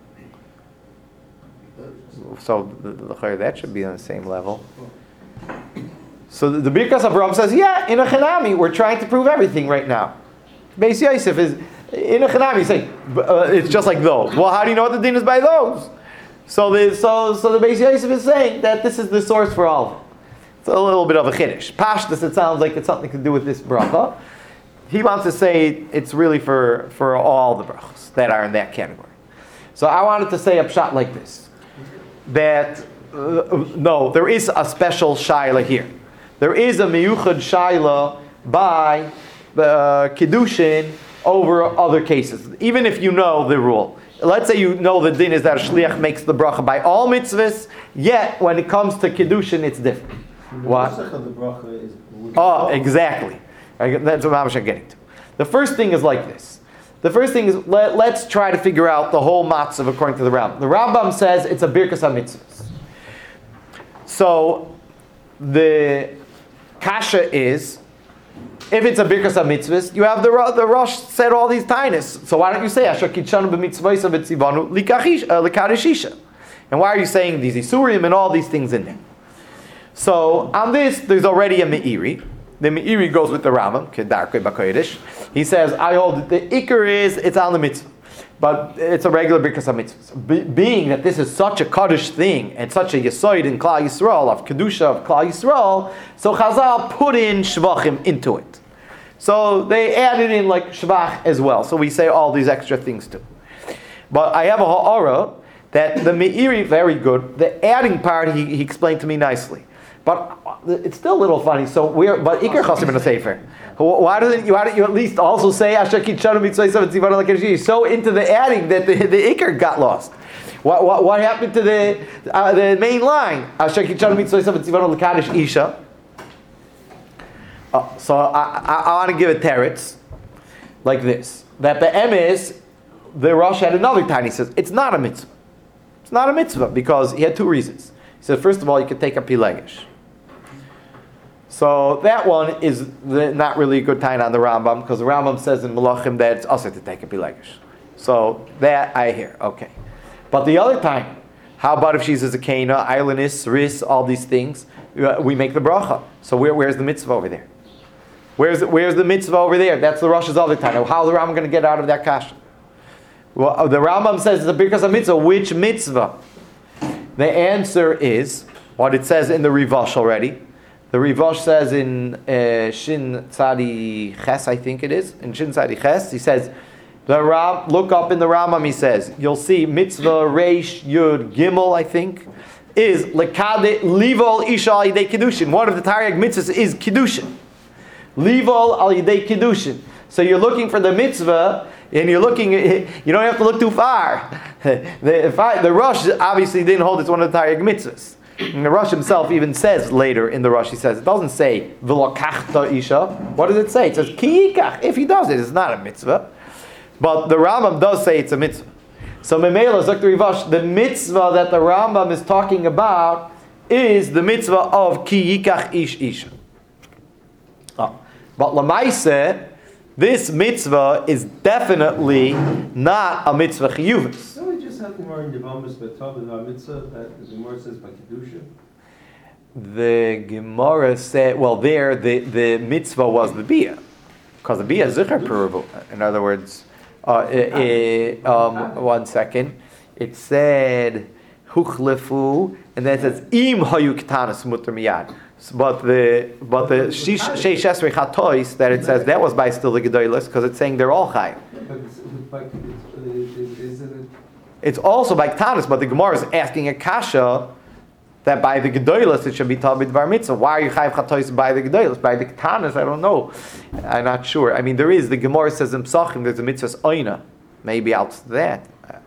So the, the, that should be on the same level. So the, the Birkas Avraham says, yeah, in a Chanami, we're trying to prove everything right now. Beis Yosef is, in a Chanami, saying, uh, it's just like those. Well, how do you know what the din is by those? So the, so, so the Beis Yosef is saying that this is the source for all of them. It's a little bit of a chiddush. Pashtus, it sounds like it's something to do with this bracha. He wants to say it's really for, for all the brachas that are in that category. So I wanted to say a shot like this. That, uh, no, there is a special shaila here. There is a miyuchad shaila by the uh, kiddushin over other cases. Even if you know the rule. Let's say you know the din is that a shliach makes the bracha by all mitzvahs, yet when it comes to kiddushin, it's different. What? The bracha is. Oh, exactly. I- That's what I'm getting to. The first thing is like this. The first thing is, let, let's try to figure out the whole matzav according to the Rambam. The Rambam says it's a birkas ha-mitzvahs. So, the kasha is, if it's a birkas ha-mitzvahs, you have the, the Rosh said all these tainis. So why don't you say, Asher kitshanu b'mitzvahs v'tzivanu likarishisha? And why are you saying these isurim and all these things in there? So, on this, there's already a me'iri. The me'iri goes with the Rambam, kedarkei b'kodesh. He says, I hold that the ikar is, it's on the mitzvah. But it's a regular birkas ha-mitzvahs. Be, being that this is such a kaddish thing, and such a yesoid in Klal Yisrael, of kedusha of Klal Yisrael, so Chazal put in shvachim into it. So they added in like shvach as well. So we say all these extra things too. But I have a ha'ara that the me'iri, very good. The adding part, he, he explained to me nicely. But it's still a little funny. So we're but ikar chasim in a sefer. Why doesn't you? Why don't you at least also say Asher kitshanu mitzvah tzivanu l'karishis? So into the adding that the the ikar got lost. What what, what happened to the uh, the main line? Asher kitshanu mitzvah tzivanu l'karish isha. Uh, so I, I, I want to give a teretz like this. That the M is the Rosh had another time. He says it's not a mitzvah. It's not a mitzvah because he had two reasons. He said first of all you could take a pilegesh. So that one is the, not really a good time on the Rambam because the Rambam says in Malachim that it's also to take a pilegesh. So that I hear, okay. But the other time, how about if she's a zakena, islandess, ris, all these things? uh, we make the bracha. So where, where's the mitzvah over there? Where's, where's the mitzvah over there? That's the Rosh's other time. How is the Rambam going to get out of that kasha? Well, the Rambam says it's a birkas mitzvah. Which mitzvah? The answer is what it says in the Rivash already. The Rivash says in uh, Shin Tzadi Ches, I think it is, in Shin Tzadi Ches, he says, the Ram, look up in the Rambam, he says, you'll see mitzvah Reish Yud Gimel, I think, is lekade livol isha al yidei kiddushin. One of the Taryag mitzvahs is kiddushin. Livol al yidei kiddushin. So you're looking for the mitzvah, and you're looking, you don't have to look too far. the, if I, the Rosh obviously didn't hold it's one of the Taryag mitzvahs. And the Rosh himself even says later in the Rosh, he says, it doesn't say v'lokachta isha. What does it say? It says ki yikach. If he does it, it's not a mitzvah. But the Rambam does say it's a mitzvah. So Memela, Zok the Rivash, the mitzvah that the Rambam is talking about is the mitzvah of ki yikach ish isha. Oh. But Lamaise, this mitzvah is definitely not a mitzvah chiyuvis. So we just have the more in Yevamos B'Tov and our mitzvah that the Gemara says by Kedusha. The Gemara said, well, there the, the mitzvah was the bia, because the bia is zichar perubu. In other words, uh, uh, uh, um, one second, it said huchlefu, and then it says im hayu ketanas mutter miyad. But the but the sheish esrei chatois that it says that was by still the gedolos because it's saying they're all chai. But it's, but it's, isn't it? It's also by ketanas, but the Gemara is asking a kasha that by the gedolos it should be tabid bar mitzvah. Why are you chayv chatois by the gedolos? By the ketanas, I don't know. I'm not sure. I mean, there is the Gemara says in Psachim there's a mitzvah's oina. Maybe out to that.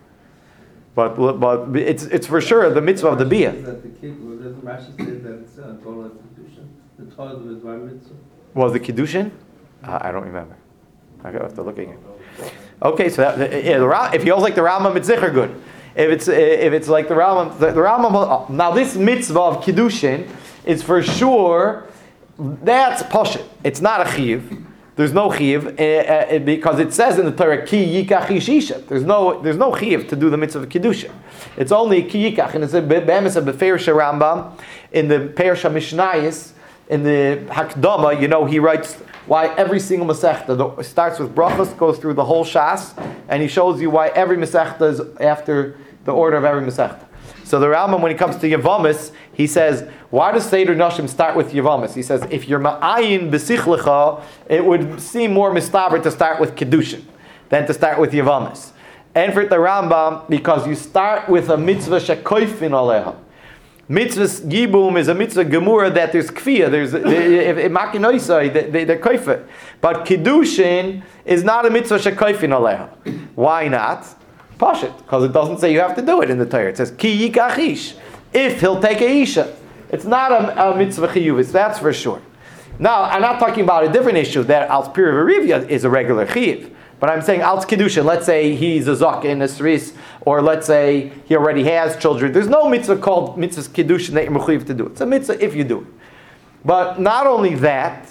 But but it's it's for sure the mitzvah of the bia. That the kid, well, doesn't Rashi say that it's uh, Torah Kedushin? The Torah of the Dvar Mitzvah? Was the kiddushin? Uh, I don't remember. I have to look again. Okay, so that, yeah, the Ram, if he holds like the Rambam, it's zicher good. If it's if it's like the Rambam, the, the Rambam. Oh, now this mitzvah of kiddushin is for sure. That's poshut. It's not a chiyuv. There's no chiyuv uh, uh, because it says in the Torah ki yikach ishisha. There's no there's no chiyuv to do the mitzvah of kiddushin. It's only ki yikach, and it's a be'emes of beferish Rambam in the Perush Mishnayis in the Hakdama. You know he writes why every single masechta starts with brachos, goes through the whole shas, and he shows you why every masechta is after the order of every masechta. So the Rambam, when he comes to Yavamis, he says, why does Seder Nashim start with Yavamis? He says, if you're ma'ayin b'sichlecha, it would seem more mistaber to start with Kedushin than to start with Yavamis. And for the Rambam, because you start with a mitzvah shekoifin aleha. Mitzvah Yibum is a mitzvah gemura that there's kfiyah, there's makinoisai, they're koifet. But Kedushin is not a mitzvah shekoifin aleha. Why not? Pashit, because it doesn't say you have to do it in the Torah. It says ki yikach ish, if he'll take a isha. It's not a, a mitzvah chiyuvis, that's for sure. Now, I'm not talking about a different issue that al pir v'rivya is a regular chiyuv, but I'm saying al kedushin. Let's say he's a zok in a sris, or let's say he already has children. There's no mitzvah called mitzvah kedushin that you're mechuyev to do. It's a mitzvah if you do it. But not only that,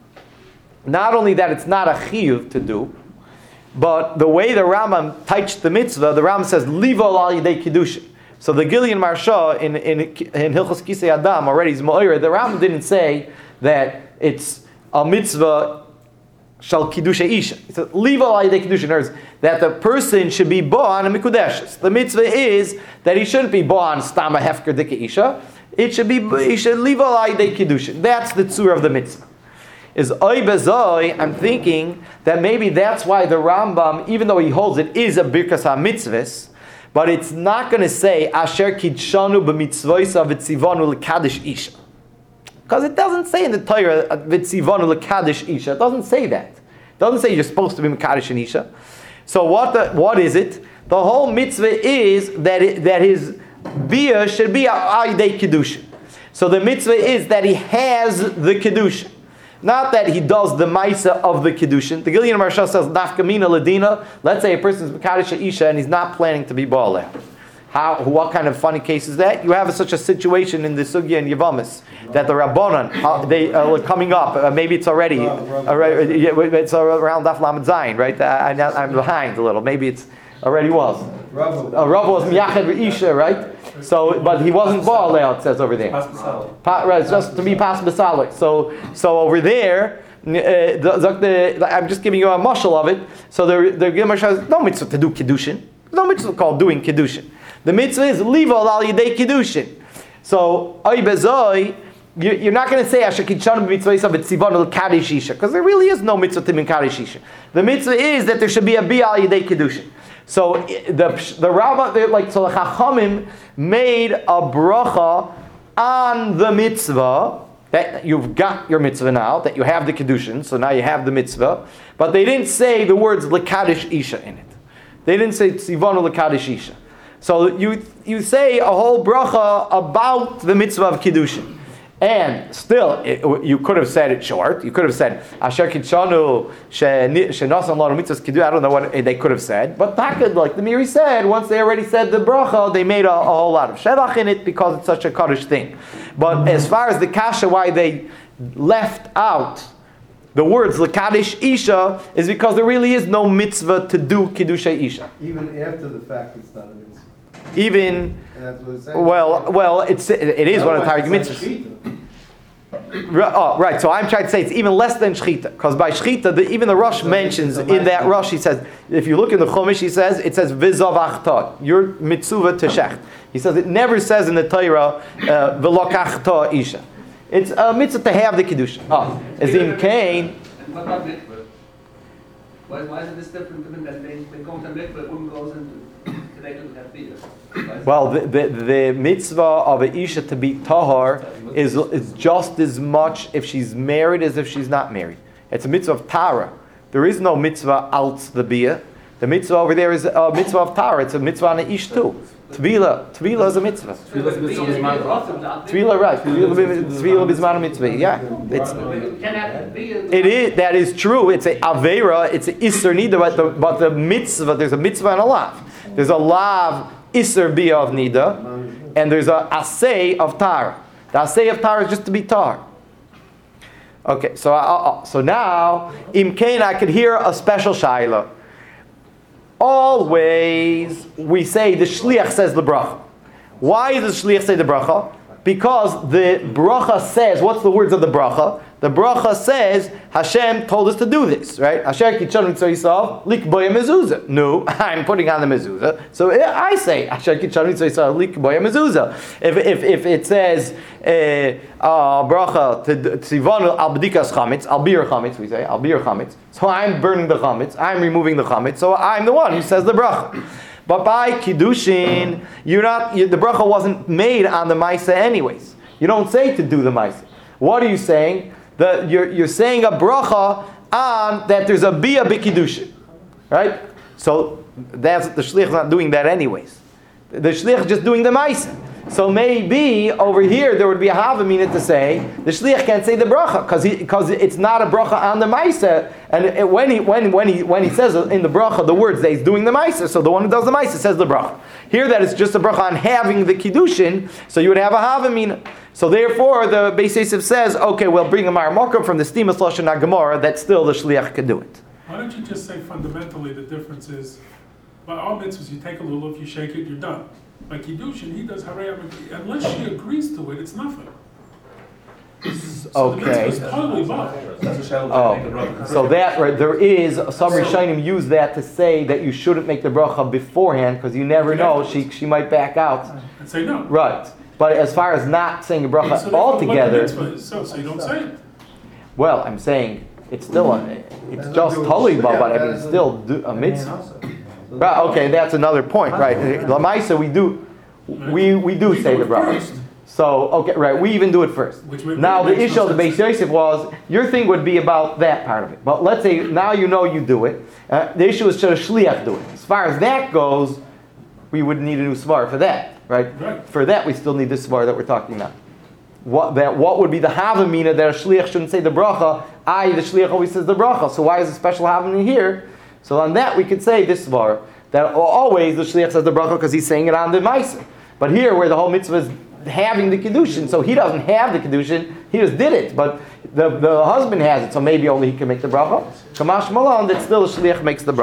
not only that, it's not a chiyuv to do. But the way the Rambam touched the mitzvah, the Rambam says, Livol al yidei kiddushin. So the Gillian Marsha in, in, in Hilchos Kisei Adam already is Moira. The Rambam didn't say that it's a mitzvah shal kiddusha isha. He said, Livol al yidei kiddushin. That the person should be bo on a mikudeshes. The mitzvah is that he shouldn't be bo on stama hefker dika isha. It should be, he should Livol al yidei kiddushin. That's the tzur of the mitzvah. Is oy bezoi, I'm thinking that maybe that's why the Rambam, even though he holds it is a birkas ha-mitzvahs, but it's not going to say asher kidshanu b'mitzvoisa v'tzivonu l'kadish isha. Because it doesn't say in the Torah v'tzivonu l'kadish isha. It doesn't say that. It doesn't say you're supposed to be mekadosh and isha. So what the, what is it? The whole mitzvah is that it, that his bia should be a'idei kedushin. So the mitzvah is that he has the kedushin. Not that he does the maisa of the Kiddushin. The Gillian Marsha says, Nafkamina Ladina. Let's say a person's Mekadosh Isha and he's not planning to be Baaleh. How? What kind of funny case is that? You have such a situation in the Sugya and Yavamis that the Rabbanan, uh, they are coming up. Uh, maybe it's already, already it's around Daf Lamed Zayin, right? Uh, I, I'm behind a little. Maybe it's already was. Rava. Uh, Rav was miyached isha, right? So, but he wasn't baal it says over there. Pa, right, it's just to be pas besalik. So, so over there, uh, the, the, I'm just giving you a mashal of it. So the the Gemara says no mitzvah to do kiddushin. No mitzvah called doing kiddushin. The mitzvah is liva al yidei kiddushin. So oy bezoi, you're not going to say asher kitchanu b'mitzvah of tzivon al kaddish isha because there really is no mitzvah to min kaddish isha. The mitzvah is that there should be a bi al yidei kiddushin. So the the Rava, like so the Chachamim made a bracha on the mitzvah that you've got your mitzvah now, that you have the kedushin, so now you have the mitzvah, but they didn't say the words lekadish isha in it. They didn't say tzivonu lekadish isha. So you you say a whole bracha about the mitzvah of kedushin. And still, it, you could have said it short. You could have said, Asher kitshanu shenasan lanu mitzvahs kidu. I don't know what they could have said. But Takad, like the Miri said, once they already said the bracha, they made a, a whole lot of shevach in it because it's such a kaddish thing. But as far as the kasha, why they left out the words lekadish isha is because there really is no mitzvah to do kiddushay isha. Even after the fact, it's not a mitzvah. Even, And that's what it's saying. well, well, it's it is one of the Targum Otherwise, it's mitzvahs. like shechita. Ri- Oh, right. So I'm trying to say it's even less than shechita, because by shechita, the, even the Rosh mentions in that Rosh, he says, if you look in the Chumash, he says it says vizav achta, your mitzvah to shecht. He says it never says in the Torah v'lokachta isha. It's a mitzvah to have the kedusha. Oh, Azim Kain. And what about mikveh? Why, why is it this different than that they, they go to mikveh, one goes into, they don't have beer? Well, the, the, the mitzvah of a isha to be tahar is, is just as much if she's married as if she's not married. It's a mitzvah of tara. There is no mitzvah out the bia. The mitzvah over there is a mitzvah of tara. It's a mitzvah on the ish too. Tvila. Tvila is a mitzvah. Tvila, right. Tvila bizman mitzvah. Yeah. It's, it is, that is true. It's a avera, it's an isser nida, but the, but the mitzvah, there's a mitzvah and a lav. There's a lav isser bia of nida, and there's a asay of tar. The asay of tar is just to be tar. Okay, so I, so now, im kain, I could hear a special shaila. Always, we say the shliach says the bracha. Why does the shliach say the bracha? Because the bracha says, what's the words of the bracha? The bracha says, Hashem told us to do this, right? Asher kitchanu mitzvah yisav, likboya mezuzah. No, I'm putting on the mezuzah. So I say, Asher kitchanu mitzvah yisav, likboya mezuzah. If, if, if it says, uh, uh, bracha, tzivanu al b'dikas chametz, al bir chametz, we say, al bir chametz. So I'm burning the chametz, I'm removing the chametz, so I'm the one who says the bracha. But by kiddushin, you're not. You, the bracha wasn't made on the ma'isa anyways. You don't say to do the ma'isa. What are you saying? The, you're, you're saying a bracha on that there's a bia b'kiddushin, right? So that's the shliach is not doing that anyways. The shliach is just doing the ma'isa. So maybe over here there would be a havamina to say the shliach can't say the bracha because because it's not a bracha on the ma'isa, and it, when he when when he when he says in the bracha the words that he's doing the ma'isa, so the one who does the ma'isa says the bracha. Here that is just a bracha on having the kiddushin, so you would have a havamina. So therefore the Beis Yosef says, okay, we'll bring a mar mokum from the Stimas Lashon HaGemara that still the shliach can do it. Why don't you just say fundamentally the difference is, by all mitzvahs you take a little, if you shake it, you're done. By Kiddushin, he does Harei HaMikvah. Unless she agrees to it, it's nothing. So the Okay. mitzvah is totally both. Oh, so that right, there is some Rishonim use that to say that you shouldn't make the bracha beforehand because you never know she she might back out. And say no. Right, but as far as not saying a So bracha therefore, what the altogether, mitzvah is, So, so you don't say it. well, I'm saying it's still a, it's just totally but I mean it's still do, a mitzvah. Right, okay, that's another point, right? Lamaisa, we do we we do We say do the it bracha. first. So, okay, right, we even do it first. Which would- Now, the makes issue no of the sense. Beis Yosef was, your thing would be about that part of it. But let's say, now you know you do it. Uh, the issue is should a shliach do it. As far as that goes, we would need a new svar for that, right? Right. For that, we still need this svar that we're talking about. What, that, what would be the havamina that a shliach shouldn't say the bracha? I, the shliach always says the bracha. So why is a special havamina here? So on that, we could say this svar, that always the shliach says the bracha because he's saying it on the ma'aseh. But here, where the whole mitzvah is having the kiddushin, so he doesn't have the kiddushin, he just did it, but the, the husband has it, so maybe only he can make the bracha. Kamash malan, that still the shliach makes the bracha.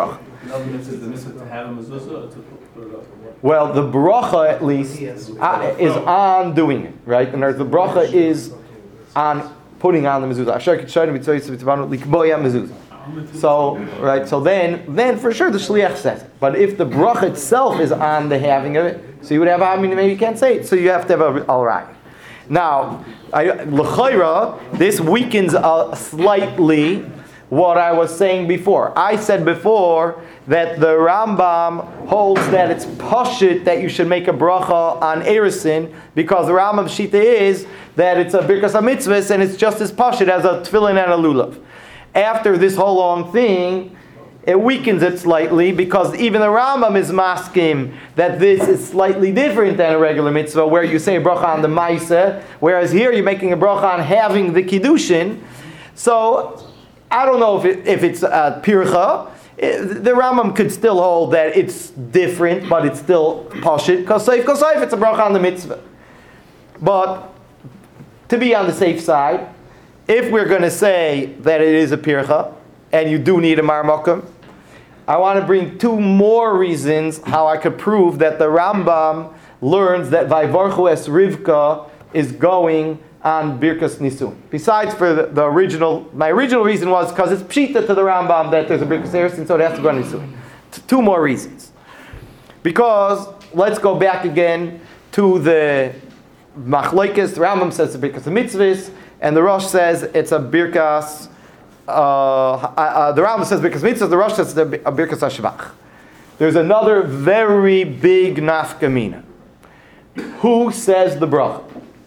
Another mitzvah is the mitzvah to have a mezuzah or to put it up or what? Well, the bracha at least uh, is on doing it, right? And the bracha is on putting on the mezuzah. Asher kitshayim b'tzoy tzivanu likboya mezuzah. So, right, so then, then for sure the shliach says it. But if the bracha itself is on the having of it, so you would have, I mean, maybe you can't say it, so you have to have a, all right. Now, l'chayra, this weakens uh, slightly what I was saying before. I said before that the Rambam holds that it's pashut that you should make a bracha on erisin, because the Rambam shita is that it's a birkas hamitzvahs and it's just as pashut as a tefillin and a lulav. After this whole long thing, it weakens it slightly, because even the Rambam is maskim that this is slightly different than a regular mitzvah where you say a bracha on the maaseh, whereas here you're making a bracha on having the kiddushin. So I don't know if it, if it's a pircha. It, the Rambam could still hold that it's different, but it's still pashut, because saif kosayif, it's a bracha on the mitzvah. But to be on the safe side, if we're going to say that it is a pircha, and you do need a marmokum, I want to bring two more reasons how I could prove that the Rambam learns that Vayvarchu es Rivka is going on Birkas Nisun. Besides for the, the original, my original reason was because it's pshita to the Rambam that there's a Birkas Erisin, so it has to go on Nisun. T- two more reasons. Because, let's go back again to the Machlokes. The Rambam says it's a Birkas Mitzvahs, and the Rosh says it's a Birkas, uh, uh, the Rambam says Birkas Mitzvahs, the Rosh says it's a Birkas HaShvach. There's another very big nafkamina. Who says the bracha?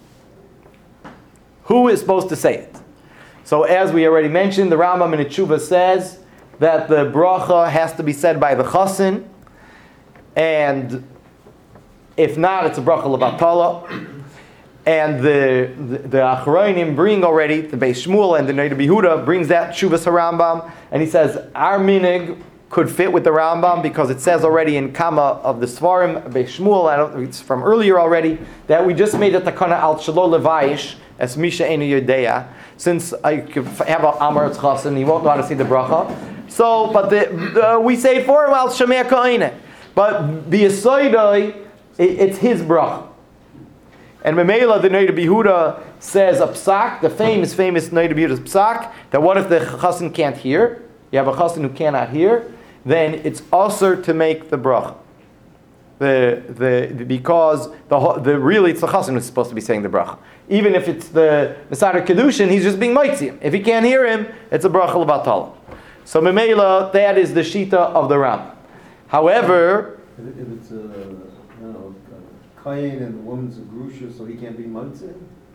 Who is supposed to say it? So as we already mentioned, the Rambam in Tshuva says that the bracha has to be said by the chassan, and if not, it's a bracha levatala. And the the, the Achronim bring already, the Beis Shmuel and the Noda B'Yehuda brings that Tshuvas HaRambam, and he says our minig could fit with the Rambam because it says already in Kama of the Svarim, Beis Shmuel, I don't, it's from earlier already, that we just made a takana al shelo levayish as Misha Einu Yodeya, since I could have an Amar Tzchasen, he won't know how to say the bracha. So, but the, the, we say it for him al Shemei Ka'ine. But B'Yesoidoi, it, it's his bracha. And Memela, the Noda B'Yehuda says a psak, the famous, famous Noda B'Yehuda's psak, that what if the chassan can't hear? You have a chassan who cannot hear, then it's usher to make the bracha. The, the, because the, the really it's the chassan who's supposed to be saying the bracha. Even if it's the Masada Kedushin, he's just being mitzi. If he can't hear him, it's a bracha l'batala. So Memela, that is the shita of the Ram. However, If if it's a, you know, Kayin and the woman's a grusha, so he can't be Muntzeh?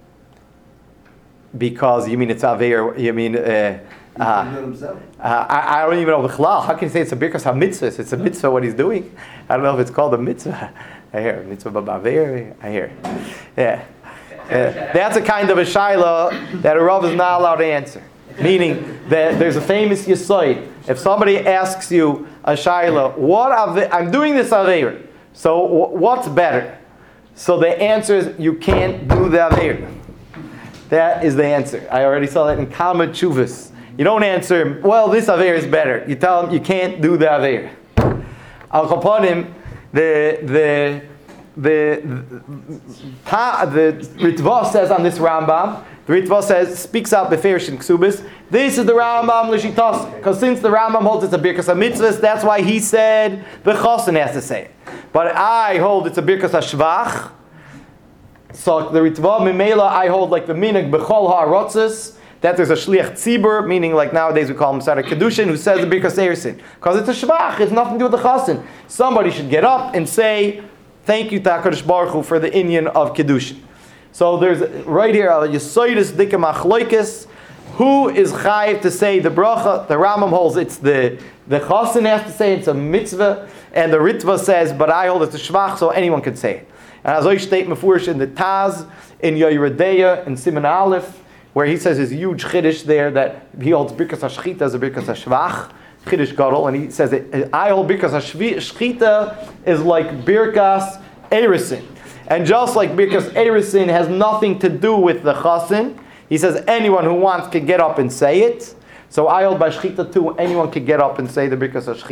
because you mean it's Aveir, you mean, uh, He can do it himself. Uh, I, I don't even know B'chlal. How can you say it's a birkas ha-mitzvah? It's a mitzvah what he's doing. I don't know if it's called a mitzvah. I hear mitzvah b'baver. I hear. Yeah. Uh, that's a kind of a shaila that a Rav is not allowed to answer. Meaning that there's a famous yesod. If somebody asks you a shaila, what ave- I'm doing this aveir. So w- what's better? So the answer is you can't do the aveir. That is the answer. I already saw that in Kama Chuvas. You don't answer him, well, this Aveir is better. You tell him you can't do the Aveir. Al Kaponim, the the the the, the Ritva says on this Rambam, the Ritva says, speaks out Beferish and Ksubis, this is the Rambam L'Shitas. Because since the Rambam holds it's a Birkas HaMitzvahs, that's why he said the Chosin has to say it. But I hold it's a Birkas HaShvach. So the Ritva Mimela, I hold like the Minig B'chol HaRotzes, that there's a Shliach Tzibur, meaning like nowadays we call him Sarah Kedushin, who says the Birkas Erisin. Because it's a Shvach, it's nothing to do with the Chasin. Somebody should get up and say, thank you to HaKadosh Baruch Hu for the inyan of Kedushin. So there's right here, a Yesoidus Dika Machlokes, who is chayiv to say the bracha? The Rambam holds it's the, the Chasin has to say it's a mitzvah, and the Ritva says, but I hold it's a Shvach, so anyone can say it. And as I state Mefurish in the Taz, in Yoyredeya, in Siman Aleph, where he says his huge chiddush there that he holds Birkas HaShchita as a Birkas HaShvach, chiddush gadol, and he says that I hold Birkas HaShchita is like Birkas Erisin. And just like Birkas Erisin has nothing to do with the Chasin, he says anyone who wants can get up and say it. So I hold by Shchita too, anyone can get up and say the Birkas HaShchita.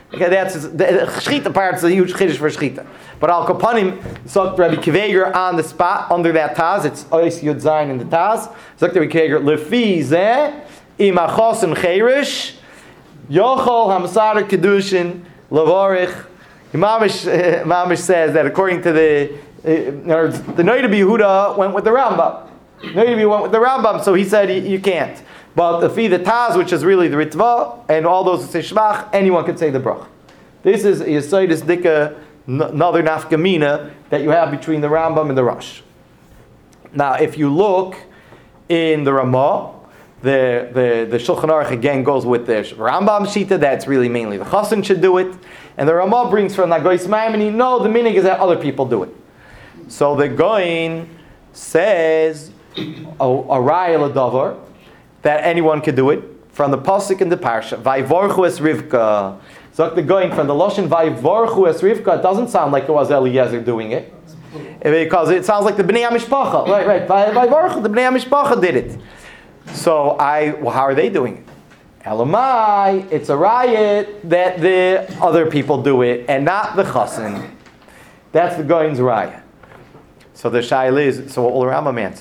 Okay, that's the Shechita part's a huge chiddush for Shechita. But Al Kapanim, Zok Rabbi Kveger on the spot, under that Taz, it's Ois Yud Zayin in the Taz. Zok Rabbi Kveger, Lefi Zeh, Imachos and Cheirish, Yochol Hamsar Kedushin, Lavorich. Mamish, Mamish says that according to the, uh, the Noida Yehuda went with the Rambam. Noida went with the Rambam, so he said you, you can't. But the Fi the Taz, which is really the Ritva, and all those who say Shmach, anyone can say the Brach. This is Yesodis Dika, another nafkamina that you have between the Rambam and the Rosh. Now, if you look in the Ramah, the the the Shulchan Aruch again goes with the Rambam Shita. That's really mainly the Chassan should do it, and the Ramah brings from Nagois Maimoni. No, the meaning is that other people do it. So the Goin says a, a Raya Ladavar that anyone could do it from the pasuk in the parsha. Vayvorchu es Rivka. So the going from the lashon Vayvorchu es Rivka, it doesn't sound like it was Eliezer doing it, because it sounds like the Bnei HaMishpacha. Right, right. Vayvorchu, the Bnei HaMishpacha did it. So I, well, how are they doing it? Elamai, it's a riot that the other people do it and not the chassan. That's the goin's riot. So the shaila is, so what will the Rambam answer?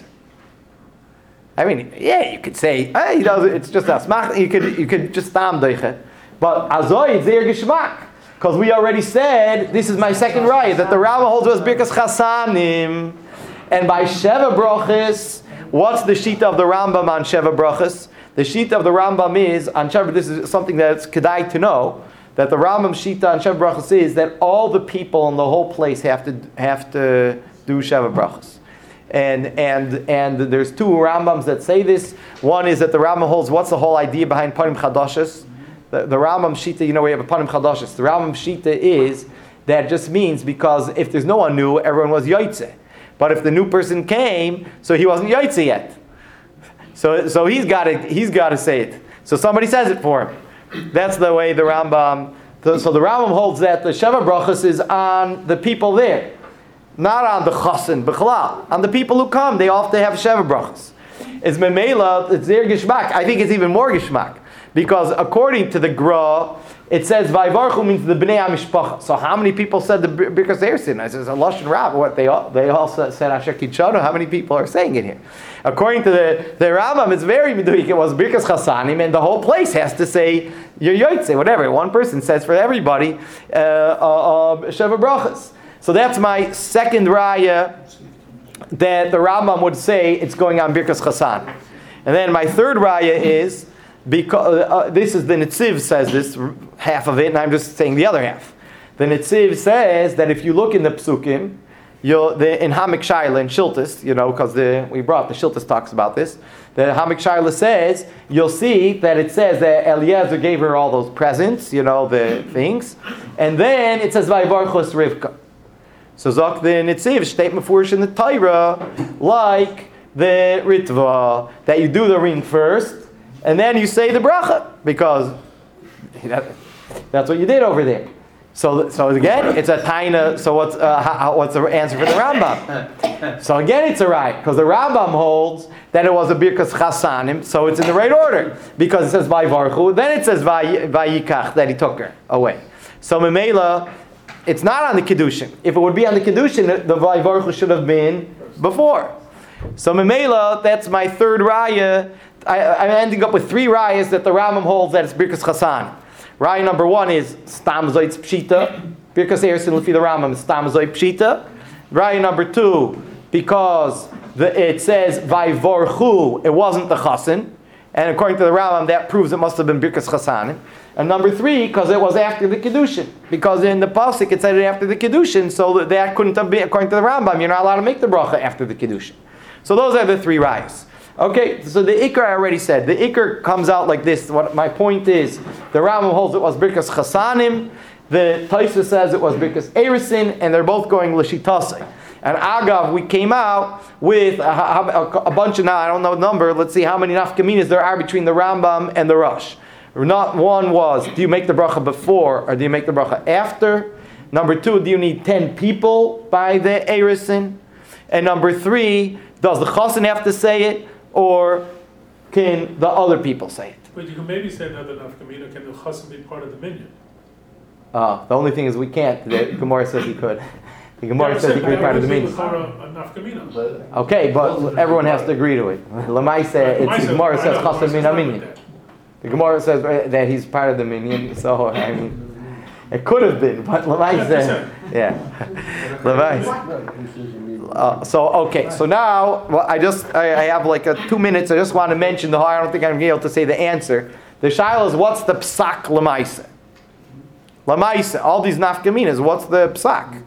I mean, yeah, you could say, hey, he does it, it's just a smach, you could, you could just stam doiche. But azoi, it's their geshmak. Because we already said, this is my second riot, that the Rambam holds was birkas chasanim. And by Sheva Brachas, what's the shita of the Rambam on Sheva Brachas? The shita of the Rambam is, on Sheva, this is something that's kedai to know, that the Rambam shita on Sheva Brachas is that all the people in the whole place have to have to do Sheva Brachas. And and and there's two Rambams that say this. One is that the Rambam holds, what's the whole idea behind Panim Chadashis? The, the Rambam Shita, you know, we have a Panim Chadashis. The Rambam Shita is that it just means because if there's no one new, everyone was Yoitze. But if the new person came, so he wasn't Yoitze yet. So so he's got to he's got to say it. So somebody says it for him. That's the way the Rambam. So the Rambam holds that the Sheva Brachas is on the people there. Not on the chassan, b'chalal. On the people who come, they all have to have Sheva Brachas. It's memela, it's their geshmak. I think it's even more geshmak. Because according to the Gra, it says, Vayvarchu means the Bnei HaMishpacha. So how many people said the Birkas Eirusin? I says, a Lashon Rab. What, they all, they all said Asher Kitshanu. How many people are saying it here? According to the, the Rambam, it's very meduik. It was Birkas Chasanim, and the whole place has to say, Yer Yoitze, whatever. One person says for everybody, uh, uh, uh, Sheva Brachas. So that's my second raya that the Rambam would say it's going on Birkas Chasan. And then my third raya is, because uh, this is the Netziv says this, half of it, and I'm just saying the other half. The Netziv says that if you look in the Psukim, you'll, the, in Hamik Shaila, in Shiltis, you know, because we brought, the Shiltis talks about this, the Hamik Shaila says, you'll see that it says that Eliezer gave her all those presents, you know, the things, and then it says, Vayvarchus Rivka. So Zok the Netziv statement for in the Torah, like the Ritva, that you do the ring first, and then you say the bracha, because that, that's what you did over there. So, so again, it's a taina. So what's uh, how, what's the answer for the Rambam? So again, it's a right, because the Rambam holds that it was a birkas chasanim, so it's in the right order, because it says vayvarchu, then it says vayikach, that he took her away. So memela, it's not on the Kedushin. If it would be on the Kedushin, the Vayvarchu should have been before. So Memela, that's my third raya. I, I'm ending up with three rayas that the Rambam holds that it's Birkas Chasan. Raya number one is Stam Zoitz Pshita. Birkas Eirusin Lefi the Rambam is Stam Zoitz Pshita. Raya number two, because the, it says Vayvarchu, it wasn't the Chasan. And according to the Rambam, that proves it must have been Birkas Chasanim. And number three, because it was after the Kedushin. Because in the Pasuk it said it after the Kedushin, so that, that couldn't have been, according to the Rambam, you're not allowed to make the bracha after the Kedushin. So those are the three rayas. Okay, so the Iker I already said. The Iker comes out like this. What my point is, the Rambam holds it was Birkas Chasanim, the Taisa says it was Birkas Eirusin, and they're both going L'shitasei. And Agav, we came out with a, a, a bunch of, now I don't know the number, let's see how many nafkaminas there are between the Rambam and the Rosh. Not one was, do you make the bracha before or do you make the bracha after? Number two, do you need ten people by the Eirusin? And number three, does the chassan have to say it or can the other people say it? But you can maybe say that the nafkamina, can the chassan be part of the minyan? Uh, the only thing is we can't. The Gemara says he could. The Gemara says he could be part of the minyan. But Okay, but everyone has to agree to it. Lamaisa, it's the Gemara says chasam min minyan. The Gemara says that he's part of the minyan. So I mean, it could have been, but Lamaisa, yeah, Lamaisa. Uh, so okay, so now well, I just I, I have like a two minutes. I just want to mention the. I don't think I'm gonna be able to say the answer. The shaila is what's the psak Lamaisa? Lamaisa, all these nafkaminas. What's the psak?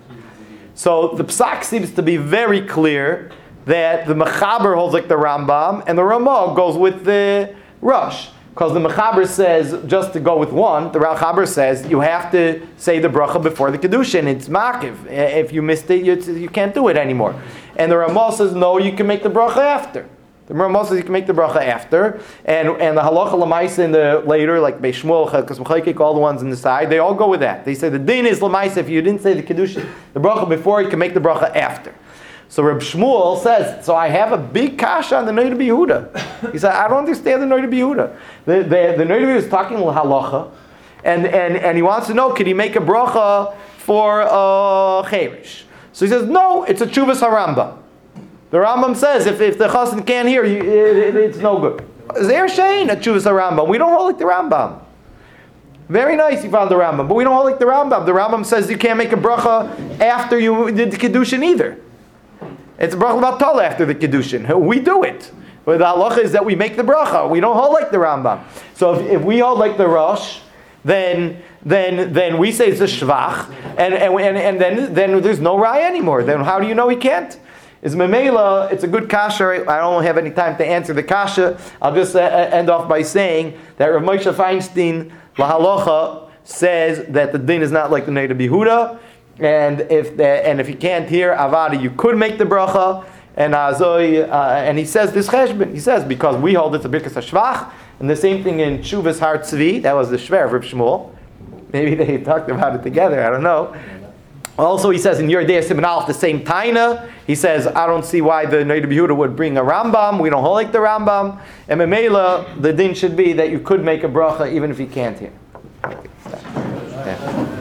So the psak seems to be very clear that the Mechaber holds like the Rambam and the Ramah goes with the Rush. Because the Mechaber says, just to go with one, the Mechaber says you have to say the bracha before the Kedushin. It's makiv. If you missed it, you, you can't do it anymore. And the Ramah says, no, you can make the bracha after. The Ramah says you can make the bracha after. And and the halacha lamaisa in the later, like Beishmuel, because Mechaykik, all the ones in the side, they all go with that. They say the din is lamaisa, if you didn't say the Kedushin, the bracha before, you can make the bracha after. So Reb Shmuel says, so I have a big kasha on the Noida B'Yehuda. He said, I don't understand the Noida B'Yehuda. The, the, the Noida B'Yehuda is talking halacha, and, and, and he wants to know, can he make a bracha for uh, Cherish? So he says, no, it's a Chuvas HaRambam. The Rambam says, if, if the Chassan can't hear, you, it, it, it's no good. Zer Shein, a Chuvas HaRambam. We don't hold like the Rambam. Very nice, you found the Rambam, but we don't hold like the Rambam. The Rambam says you can't make a bracha after you did the Kedushin either. It's a bracha batala after the Kedushin. We do it. But the halacha is that we make the bracha. We don't hold like the Rambam. So if, if we hold like the Rosh, then then then we say it's a shvach, and and and, and then then there's no raya anymore. Then how do you know he can't? Is memela? It's a good kasha. I don't have any time to answer the kasha. I'll just uh, end off by saying that Rav Moshe Feinstein la halacha says that the din is not like the Noida B'Yehuda. And if the, and if you can't hear avada, you could make the bracha. And azoi, uh, and he says this cheshbon. He says because we hold it to birkas hashvach, and the same thing in Chuvas Har Tzvi. That was the shver of Reb Shmuel. Maybe they talked about it together. I don't know. Also, he says in Yerdei Siman Aleph the same taina. He says I don't see why the Noida B'Yehuda would bring a Rambam. We don't hold like the Rambam. And memela, the din should be that you could make a bracha even if you can't hear. Yeah.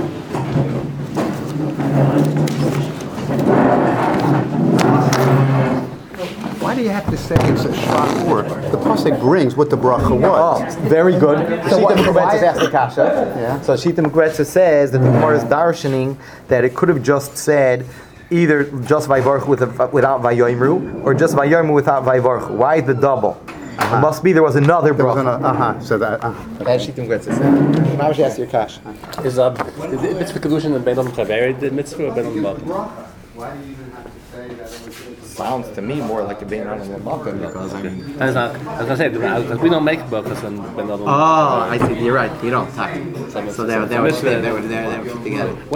Why do you have to say it's a shvach or? The pasuk brings what the bracha was. Oh, very good. So Shita what- Mekubetza asked the kasha. Yeah. So Shita Mekubetza says that the Gemara is darshaning that it could have just said either just Vayvarchu with a, without Vayoimru or just Vayoimru without Vayvarchu. Why the double? Uh-huh. It must be there was another There was bracha. an, uh-huh, so that, uh-huh. As Shita Mekubetza said. Now she asked your kasha. Is a mitzvah kedushin and ben chaver the mitzvah or ben baba? Why do you even have to say that it was? Sounds to me more like a bein on the makom because I mean. That's not. I was gonna say because we don't make brakas and ben Oh, I see. You're right. You don't. So they, they, were, they, were, they were they were together.